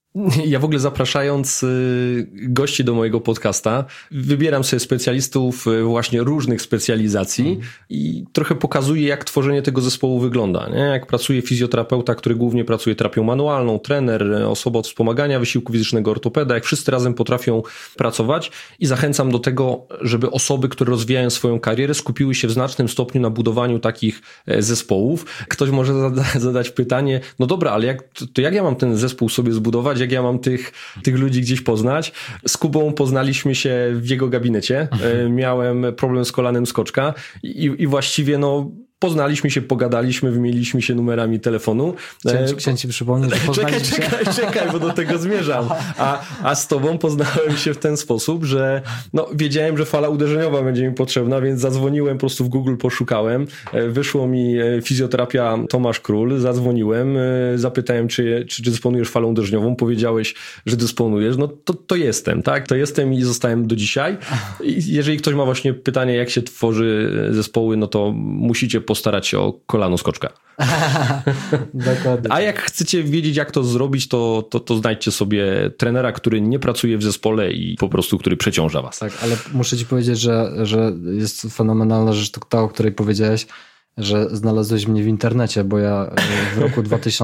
Ja w ogóle zapraszając gości do mojego podcasta, wybieram sobie specjalistów właśnie różnych specjalizacji i trochę pokazuję, jak tworzenie tego zespołu wygląda. Nie? Jak pracuje fizjoterapeuta, który głównie pracuje terapią manualną, trener, osoba od wspomagania wysiłku fizycznego, ortopeda, jak wszyscy razem potrafią pracować i zachęcam do tego, żeby osoby, które rozwijają swoją karierę, skupiły się w znacznym stopniu na budowaniu takich zespołów. Ktoś może zadać pytanie, no dobra, ale jak ja mam ten zespół sobie zbudować, jak ja mam tych ludzi gdzieś poznać. Z Kubą poznaliśmy się w jego gabinecie. Miałem problem z kolanem skoczka i właściwie poznaliśmy się, pogadaliśmy, wymieniliśmy się numerami telefonu. Chciałem ci przypomnieć, że poznaliśmy się. Czekaj, bo do tego zmierzam. A z tobą poznałem się w ten sposób, że wiedziałem, że fala uderzeniowa będzie mi potrzebna, więc zadzwoniłem, po prostu w Google poszukałem. Wyszło mi fizjoterapia Tomasz Król, zadzwoniłem, zapytałem, czy dysponujesz falą uderzeniową, powiedziałeś, że dysponujesz, to jestem, tak? To jestem i zostałem do dzisiaj. I jeżeli ktoś ma właśnie pytanie, jak się tworzy zespoły, to musicie postarać się o kolano skoczka. Dokładnie. A jak chcecie wiedzieć, jak to zrobić, to znajdźcie sobie trenera, który nie pracuje w zespole i po prostu, który przeciąża was. Tak, ale muszę ci powiedzieć, że jest fenomenalna rzecz, ta, o której powiedziałeś, że znalazłeś mnie w internecie, bo ja w roku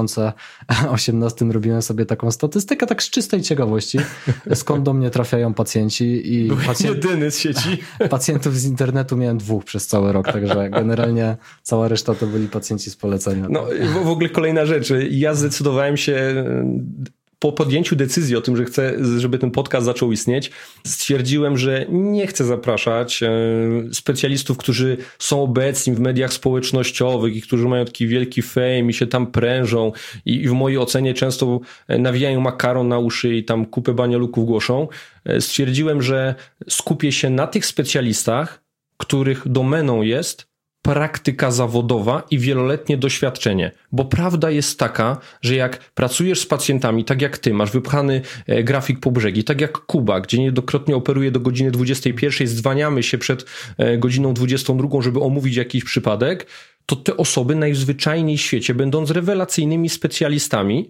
2018 robiłem sobie taką statystykę, tak z czystej ciekawości, skąd do mnie trafiają pacjenci. I jedyny z sieci. Pacjentów z internetu miałem 2 przez cały rok, także generalnie cała reszta to byli pacjenci z polecenia. W ogóle kolejna rzecz. Ja zdecydowałem się po podjęciu decyzji o tym, że chcę, żeby ten podcast zaczął istnieć, stwierdziłem, że nie chcę zapraszać specjalistów, którzy są obecni w mediach społecznościowych i którzy mają taki wielki fame i się tam prężą i w mojej ocenie często nawijają makaron na uszy i tam kupę banialuków głoszą. Stwierdziłem, że skupię się na tych specjalistach, których domeną jest praktyka zawodowa i wieloletnie doświadczenie. Bo prawda jest taka, że jak pracujesz z pacjentami, tak jak ty, masz wypchany grafik po brzegi, tak jak Kuba, gdzie niejednokrotnie operuje do godziny 21, zdwaniamy się przed godziną 22, żeby omówić jakiś przypadek, to te osoby najzwyczajniej w świecie, będąc rewelacyjnymi specjalistami,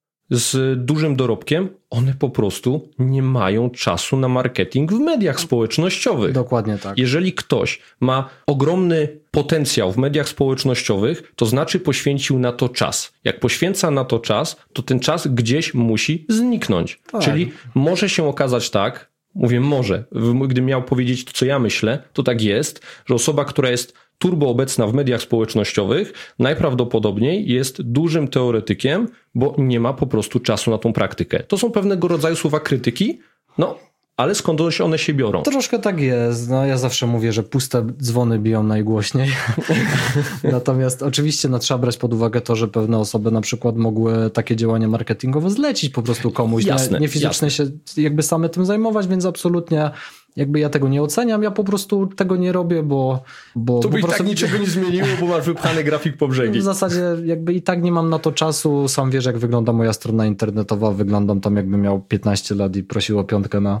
z dużym dorobkiem, one po prostu nie mają czasu na marketing w mediach społecznościowych. Dokładnie tak. Jeżeli ktoś ma ogromny potencjał w mediach społecznościowych, to znaczy poświęcił na to czas. Jak poświęca na to czas, to ten czas gdzieś musi zniknąć. Tak. Czyli może się okazać tak, mówię może, gdybym miał powiedzieć to, co ja myślę, to tak jest, że osoba, która jest turbo obecna w mediach społecznościowych, najprawdopodobniej jest dużym teoretykiem, bo nie ma po prostu czasu na tą praktykę. To są pewnego rodzaju słowa krytyki, ale skąd one się biorą? Troszkę tak jest. Ja zawsze mówię, że puste dzwony biją najgłośniej. Natomiast oczywiście trzeba brać pod uwagę to, że pewne osoby na przykład mogły takie działania marketingowe zlecić po prostu komuś. Jasne, nie fizycznie się jakby same tym zajmować, więc absolutnie jakby ja tego nie oceniam, ja po prostu tego nie robię, bo to by po prostu tak niczego nie zmieniło, bo masz wypchany grafik po brzegi. W zasadzie jakby i tak nie mam na to czasu. Sam wiesz, jak wygląda moja strona internetowa. Wyglądam tam, jakbym miał 15 lat i prosił o 5 na...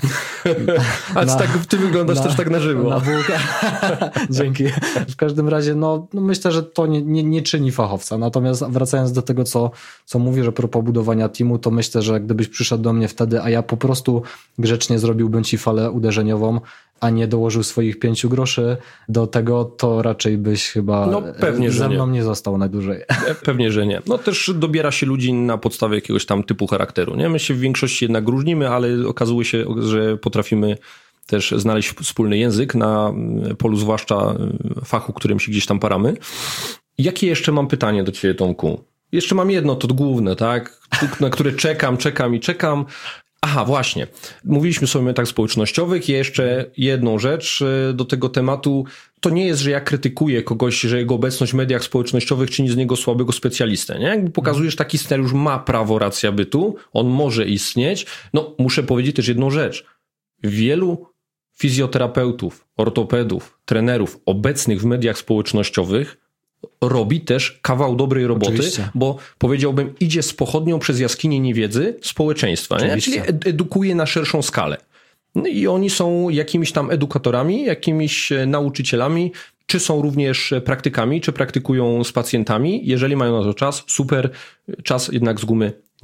ty wyglądasz też tak na żywo. Na bułkę. Dzięki. W każdym razie, myślę, że to nie czyni fachowca. Natomiast wracając do tego, co mówię, że propos budowania teamu, to myślę, że gdybyś przyszedł do mnie wtedy, a ja po prostu grzecznie zrobiłbym ci falę uderzeniową, a nie dołożył swoich 5 groszy do tego, to raczej byś chyba pewnie, ze mną nie został najdłużej. Pewnie, że nie. Też dobiera się ludzi na podstawie jakiegoś tam typu charakteru. Nie? My się w większości jednak różnimy, ale okazuje się, że potrafimy też znaleźć wspólny język na polu zwłaszcza fachu, którym się gdzieś tam paramy. Jakie jeszcze mam pytanie do ciebie, Tomku? Jeszcze mam jedno, to główne, tak? Na które czekam. Aha, właśnie. Mówiliśmy sobie o mediach społecznościowych. Jeszcze jedną rzecz do tego tematu. To nie jest, że ja krytykuję kogoś, że jego obecność w mediach społecznościowych czyni z niego słabego specjalistę. Nie? Jakby pokazujesz, taki scenariusz ma prawo racja bytu, on może istnieć. Muszę powiedzieć też jedną rzecz. Wielu fizjoterapeutów, ortopedów, trenerów obecnych w mediach społecznościowych robi też kawał dobrej roboty, Oczywiście. Bo powiedziałbym, idzie z pochodnią przez jaskinię niewiedzy społeczeństwa, nie? Czyli edukuje na szerszą skalę. I oni są jakimiś tam edukatorami, jakimiś nauczycielami, czy są również praktykami, czy praktykują z pacjentami. Jeżeli mają na to czas, super, czas jednak z gumy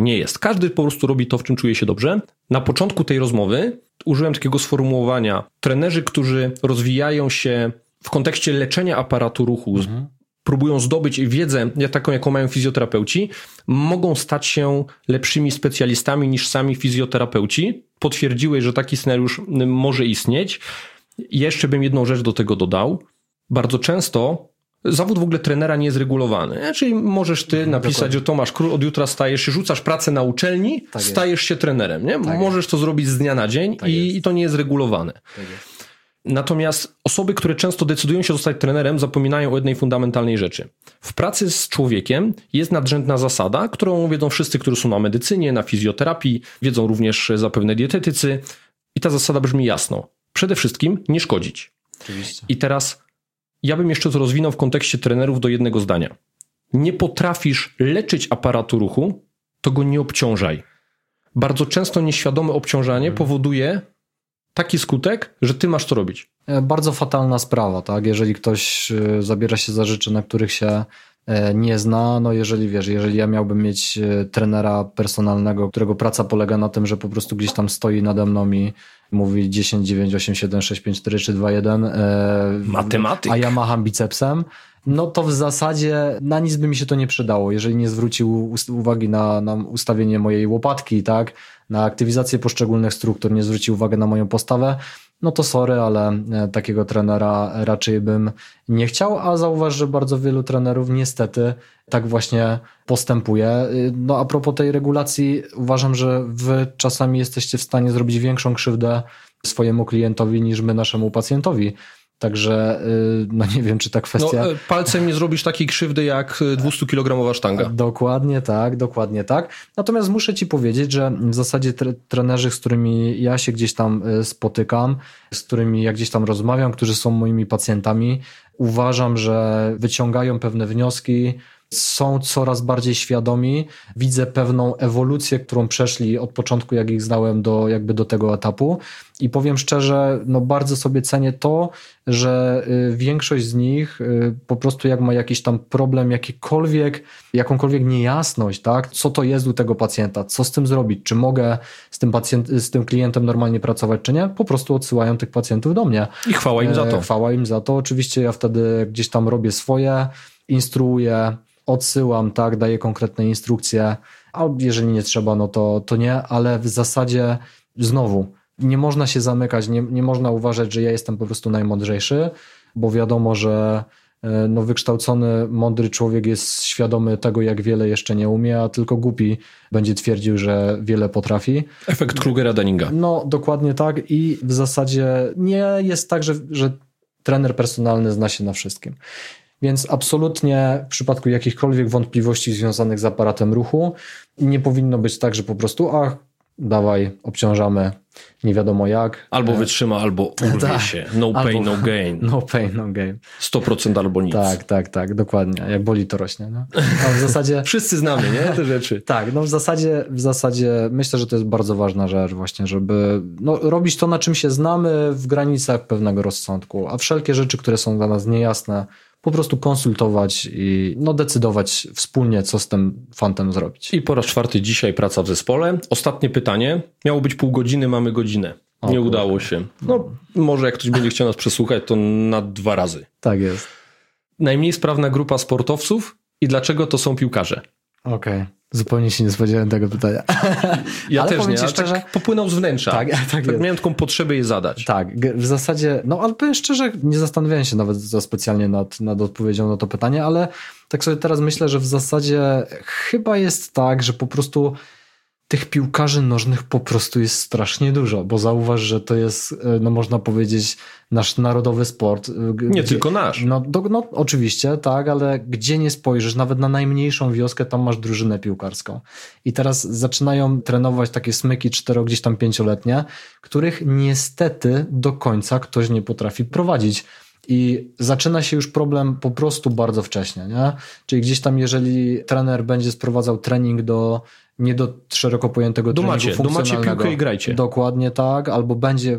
Nie jest. Każdy po prostu robi to, w czym czuje się dobrze. Na początku tej rozmowy użyłem takiego sformułowania: trenerzy, którzy rozwijają się w kontekście leczenia aparatu ruchu, próbują zdobyć wiedzę taką, jaką mają fizjoterapeuci, mogą stać się lepszymi specjalistami niż sami fizjoterapeuci. Potwierdziłeś, że taki scenariusz może istnieć. Jeszcze bym jedną rzecz do tego dodał. Bardzo często zawód w ogóle trenera nie jest regulowany. Czyli możesz ty napisać, że Tomasz Król, od jutra stajesz się, rzucasz pracę na uczelni, tak stajesz się trenerem. Nie? Tak możesz to zrobić z dnia na dzień i to nie jest regulowane. Tak jest. Natomiast osoby, które często decydują się zostać trenerem, zapominają o jednej fundamentalnej rzeczy. W pracy z człowiekiem jest nadrzędna zasada, którą wiedzą wszyscy, którzy są na medycynie, na fizjoterapii, wiedzą również zapewne dietetycy. I ta zasada brzmi jasno. Przede wszystkim nie szkodzić. Oczywiście. I teraz ja bym jeszcze to rozwinął w kontekście trenerów do jednego zdania. Nie potrafisz leczyć aparatu ruchu, to go nie obciążaj. Bardzo często nieświadome obciążanie powoduje taki skutek, że ty masz to robić. Bardzo fatalna sprawa, tak? Jeżeli ktoś zabiera się za rzeczy, na których się nie zna, no jeżeli ja miałbym mieć trenera personalnego, którego praca polega na tym, że po prostu gdzieś tam stoi nade mną i mówi 10, 9, 8, 7, 6, 5, 4, 3, 2, 1 matematyk, a ja macham bicepsem, no to w zasadzie na nic by mi się to nie przydało, jeżeli nie zwrócił uwagi na ustawienie mojej łopatki, tak, na aktywizację poszczególnych struktur, nie zwrócił uwagi na moją postawę, no to sorry, ale takiego trenera raczej bym nie chciał, a zauważ, że bardzo wielu trenerów niestety tak właśnie postępuje. No a propos tej regulacji, uważam, że wy czasami jesteście w stanie zrobić większą krzywdę swojemu klientowi niż my naszemu pacjentowi. Także no nie wiem, czy ta kwestia... No, palcem nie zrobisz takiej krzywdy jak 200-kilogramowa sztanga. Dokładnie tak. Natomiast muszę ci powiedzieć, że w zasadzie trenerzy, z którymi ja się gdzieś tam spotykam, z którymi ja gdzieś tam rozmawiam, którzy są moimi pacjentami, uważam, że wyciągają pewne wnioski, są coraz bardziej świadomi, widzę pewną ewolucję, którą przeszli od początku, jak ich znałem, do tego etapu i powiem szczerze, no bardzo sobie cenię to, że większość z nich po prostu jak ma jakiś tam problem, jakąkolwiek niejasność, tak, co to jest u tego pacjenta, co z tym zrobić, czy mogę z tym klientem normalnie pracować, czy nie, po prostu odsyłają tych pacjentów do mnie. I chwała im za to. Chwała im za to, oczywiście ja wtedy gdzieś tam robię swoje, instruuję, odsyłam, tak, daję konkretne instrukcje, a jeżeli nie trzeba, no to nie, ale w zasadzie znowu nie można się zamykać, nie można uważać, że ja jestem po prostu najmądrzejszy, bo wiadomo, że no, wykształcony, mądry człowiek jest świadomy tego, jak wiele jeszcze nie umie, a tylko głupi będzie twierdził, że wiele potrafi. Efekt Krugera-Dunninga. No, dokładnie tak i w zasadzie nie jest tak, że trener personalny zna się na wszystkim. Więc absolutnie w przypadku jakichkolwiek wątpliwości związanych z aparatem ruchu nie powinno być tak, że po prostu dawaj, obciążamy, nie wiadomo jak. Albo wytrzyma, albo urwie się. No pain, no gain. No pain, no gain. 100% albo nic. Tak, dokładnie. Jak boli, to rośnie. No w zasadzie... Wszyscy znamy, nie? Te rzeczy. Tak, no w zasadzie myślę, że to jest bardzo ważna rzecz właśnie, żeby robić to, na czym się znamy w granicach pewnego rozsądku, a wszelkie rzeczy, które są dla nas niejasne, po prostu konsultować i decydować wspólnie, co z tym fantem zrobić. I po raz 4 dzisiaj praca w zespole. Ostatnie pytanie. Miało być pół godziny, mamy godzinę. Nie udało się. Może jak ktoś będzie chciał nas przesłuchać, to na 2 razy. Tak jest. Najmniej sprawna grupa sportowców i dlaczego to są piłkarze? Okej. Zupełnie się nie spodziewałem tego pytania. Ja też nie, ale szczerze, tak popłynął z wnętrza. Tak miałem taką potrzebę je zadać. Tak, w zasadzie, ale powiem szczerze, nie zastanawiałem się nawet za specjalnie nad odpowiedzią na to pytanie, ale tak sobie teraz myślę, że w zasadzie chyba jest tak, że po prostu tych piłkarzy nożnych po prostu jest strasznie dużo, bo zauważ, że to jest, można powiedzieć, nasz narodowy sport. Nie tylko nasz. Oczywiście, tak, ale gdzie nie spojrzysz, nawet na najmniejszą wioskę, tam masz drużynę piłkarską. I teraz zaczynają trenować takie smyki 4, gdzieś tam 5-letnie, których niestety do końca ktoś nie potrafi prowadzić. I zaczyna się już problem po prostu bardzo wcześnie, nie? Czyli gdzieś tam, jeżeli trener będzie sprowadzał trening nie do szeroko pojętego treningu funkcjonalnego. Macie piłkę i grajcie. Dokładnie tak, albo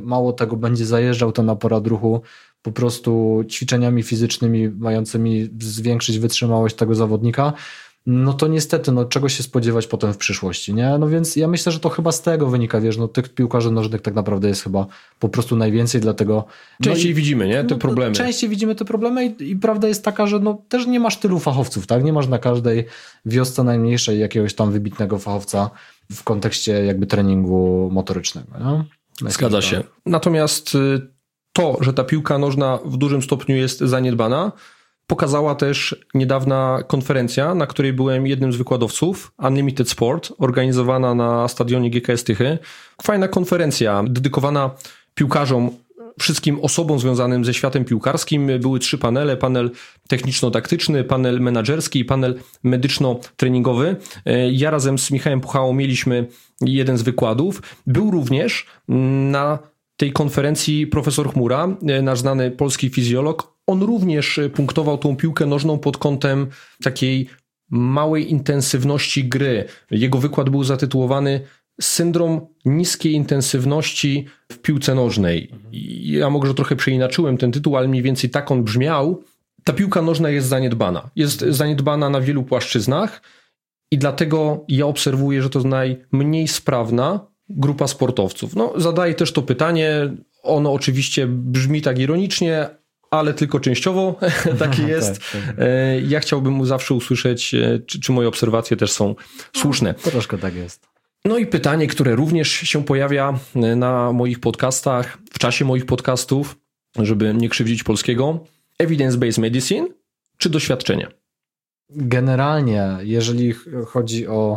będzie zajeżdżał ten aparat ruchu po prostu ćwiczeniami fizycznymi mającymi zwiększyć wytrzymałość tego zawodnika, no to niestety, no czego się spodziewać potem w przyszłości, nie? No więc ja myślę, że to chyba z tego wynika, wiesz, no tych piłkarzy nożnych tak naprawdę jest chyba po prostu najwięcej, dlatego... Częściej widzimy, nie? Te problemy. Częściej widzimy te problemy i prawda jest taka, że no też nie masz tylu fachowców, tak? Nie masz na każdej wiosce najmniejszej jakiegoś tam wybitnego fachowca w kontekście jakby treningu motorycznego, nie? Zgadza się. Natomiast to, że ta piłka nożna w dużym stopniu jest zaniedbana, pokazała też niedawna konferencja, na której byłem jednym z wykładowców, Unlimited Sport, organizowana na stadionie GKS Tychy. Fajna konferencja, dedykowana piłkarzom, wszystkim osobom związanym ze światem piłkarskim. Były 3 panele, panel techniczno-taktyczny, panel menadżerski i panel medyczno-treningowy. Ja razem z Michałem Puchałą mieliśmy jeden z wykładów. Był również na tej konferencji profesor Chmura, nasz znany polski fizjolog. On również punktował tą piłkę nożną pod kątem takiej małej intensywności gry. Jego wykład był zatytułowany Syndrom niskiej intensywności w piłce nożnej. Ja może trochę przeinaczyłem ten tytuł, ale mniej więcej tak on brzmiał. Ta piłka nożna jest zaniedbana. Jest zaniedbana na wielu płaszczyznach i dlatego ja obserwuję, że to jest najmniej sprawna grupa sportowców. No, zadaję też to pytanie. Ono oczywiście brzmi tak ironicznie, ale tylko częściowo takie jest. Tak. Ja chciałbym zawsze usłyszeć, czy moje obserwacje też są słuszne. Troszkę tak jest. No i pytanie, które również się pojawia na moich podcastach, w czasie moich podcastów, żeby nie krzywdzić polskiego. Evidence-based medicine czy doświadczenie? Generalnie, jeżeli chodzi o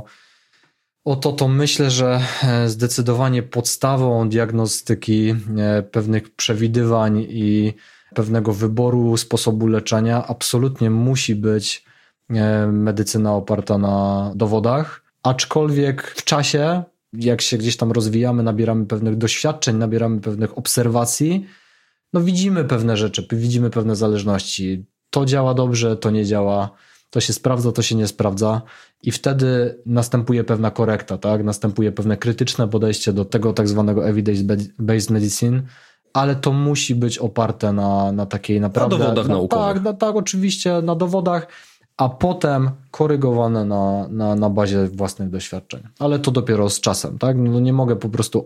to myślę, że zdecydowanie podstawą diagnostyki pewnych przewidywań i pewnego wyboru sposobu leczenia absolutnie musi być medycyna oparta na dowodach, aczkolwiek w czasie, jak się gdzieś tam rozwijamy, nabieramy pewnych doświadczeń, nabieramy pewnych obserwacji, no widzimy pewne rzeczy, widzimy pewne zależności. To działa dobrze, to nie działa, to się sprawdza, to się nie sprawdza i wtedy następuje pewna korekta, tak? Następuje pewne krytyczne podejście do tego tak zwanego evidence-based medicine, ale to musi być oparte na takiej naprawdę... Na dowodach naukowych. Tak, oczywiście, na dowodach, a potem korygowane na bazie własnych doświadczeń. Ale to dopiero z czasem, tak? No nie mogę po prostu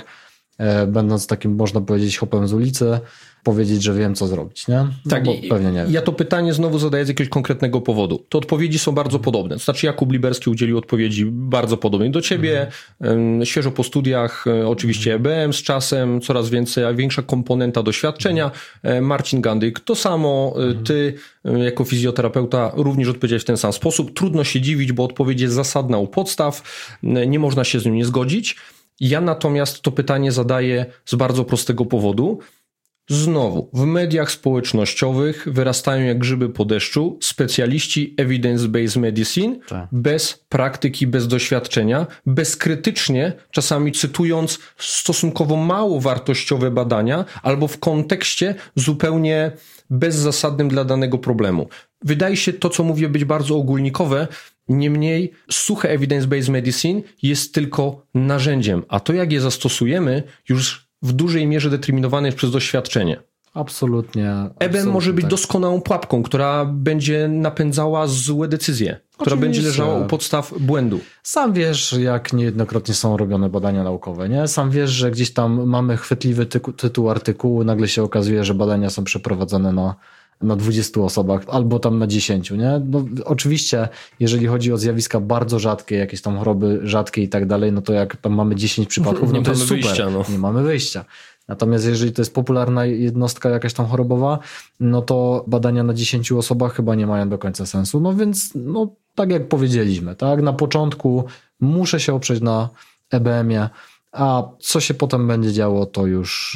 będąc takim, można powiedzieć, hopem z ulicy, powiedzieć, że wiem, co zrobić, nie? No tak, pewnie nie wiem. Ja to pytanie znowu zadaję z jakiegoś konkretnego powodu. Te odpowiedzi są bardzo podobne. To znaczy Jakub Liberski udzielił odpowiedzi bardzo podobnej do ciebie, świeżo po studiach, oczywiście EBM z czasem, coraz większa komponenta doświadczenia. Marcin Gandyk to samo, ty jako fizjoterapeuta również odpowiedziałeś w ten sam sposób. Trudno się dziwić, bo odpowiedź jest zasadna u podstaw, nie można się z nią nie zgodzić. Ja natomiast to pytanie zadaję z bardzo prostego powodu. Znowu, w mediach społecznościowych wyrastają jak grzyby po deszczu specjaliści evidence-based medicine, bez praktyki, bez doświadczenia, bezkrytycznie, czasami cytując stosunkowo mało wartościowe badania, albo w kontekście zupełnie bezzasadnym dla danego problemu. Wydaje się to, co mówię, być bardzo ogólnikowe, niemniej suche evidence-based medicine jest tylko narzędziem, a to jak je zastosujemy już w dużej mierze determinowane jest przez doświadczenie. Absolutnie. EBM może być doskonałą pułapką, która będzie napędzała złe decyzje, która będzie leżała u podstaw błędu. Sam wiesz, jak niejednokrotnie są robione badania naukowe, nie? Sam wiesz, że gdzieś tam mamy chwytliwy tytuł artykułu, nagle się okazuje, że badania są przeprowadzone na 20 osobach, albo tam na 10, nie? No, oczywiście, jeżeli chodzi o zjawiska bardzo rzadkie, jakieś tam choroby rzadkie i tak dalej, no to jak tam mamy 10 przypadków, no to jest super. Wyjścia, no. Nie mamy wyjścia. Natomiast jeżeli to jest popularna jednostka jakaś tam chorobowa, no to badania na 10 osobach chyba nie mają do końca sensu. No więc, no tak jak powiedzieliśmy, tak? Na początku muszę się oprzeć na EBM-ie, a co się potem będzie działo, to już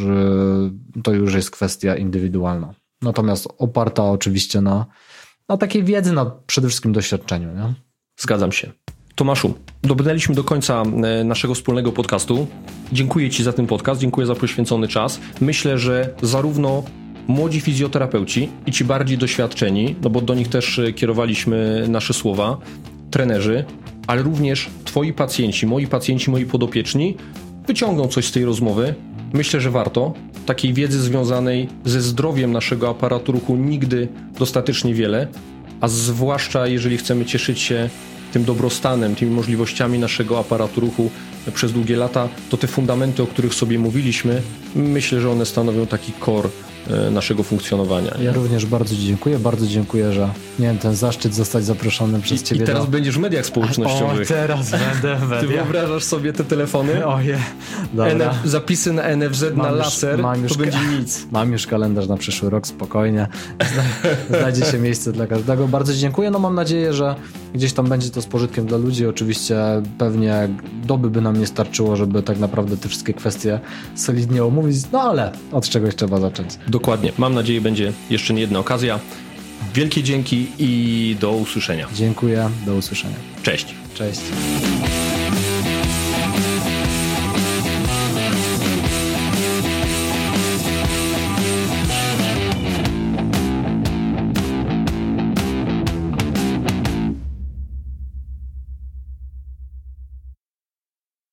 jest kwestia indywidualna. Natomiast oparta oczywiście na takiej wiedzy, na przede wszystkim doświadczeniu. Nie? Zgadzam się. Tomaszu, dobrnęliśmy do końca naszego wspólnego podcastu. Dziękuję Ci za ten podcast, dziękuję za poświęcony czas. Myślę, że zarówno młodzi fizjoterapeuci i ci bardziej doświadczeni, no bo do nich też kierowaliśmy nasze słowa, trenerzy, ale również Twoi pacjenci, moi podopieczni wyciągną coś z tej rozmowy. Myślę, że warto. Takiej wiedzy związanej ze zdrowiem naszego aparatu ruchu nigdy dostatecznie wiele, a zwłaszcza jeżeli chcemy cieszyć się tym dobrostanem, tymi możliwościami naszego aparatu ruchu przez długie lata, to te fundamenty, o których sobie mówiliśmy, myślę, że one stanowią taki core naszego funkcjonowania. Nie? Ja również bardzo dziękuję, że miałem ten zaszczyt zostać zaproszony przez Ciebie. I teraz będziesz w mediach społecznościowych. O, teraz będę w mediach. Ty wyobrażasz sobie te telefony? Oje, dobra. Zapisy na NFZ na laser, to będzie nic. Mam już kalendarz na przyszły rok, spokojnie. Znajdzie się miejsce dla każdego. Bardzo dziękuję. No mam nadzieję, że gdzieś tam będzie to z pożytkiem dla ludzi. Oczywiście pewnie doby by nam nie starczyło, żeby tak naprawdę te wszystkie kwestie solidnie omówić, no ale od czegoś trzeba zacząć. Dokładnie. Mam nadzieję, będzie jeszcze nie jedna okazja. Wielkie dzięki i do usłyszenia. Dziękuję. Do usłyszenia. Cześć. Cześć.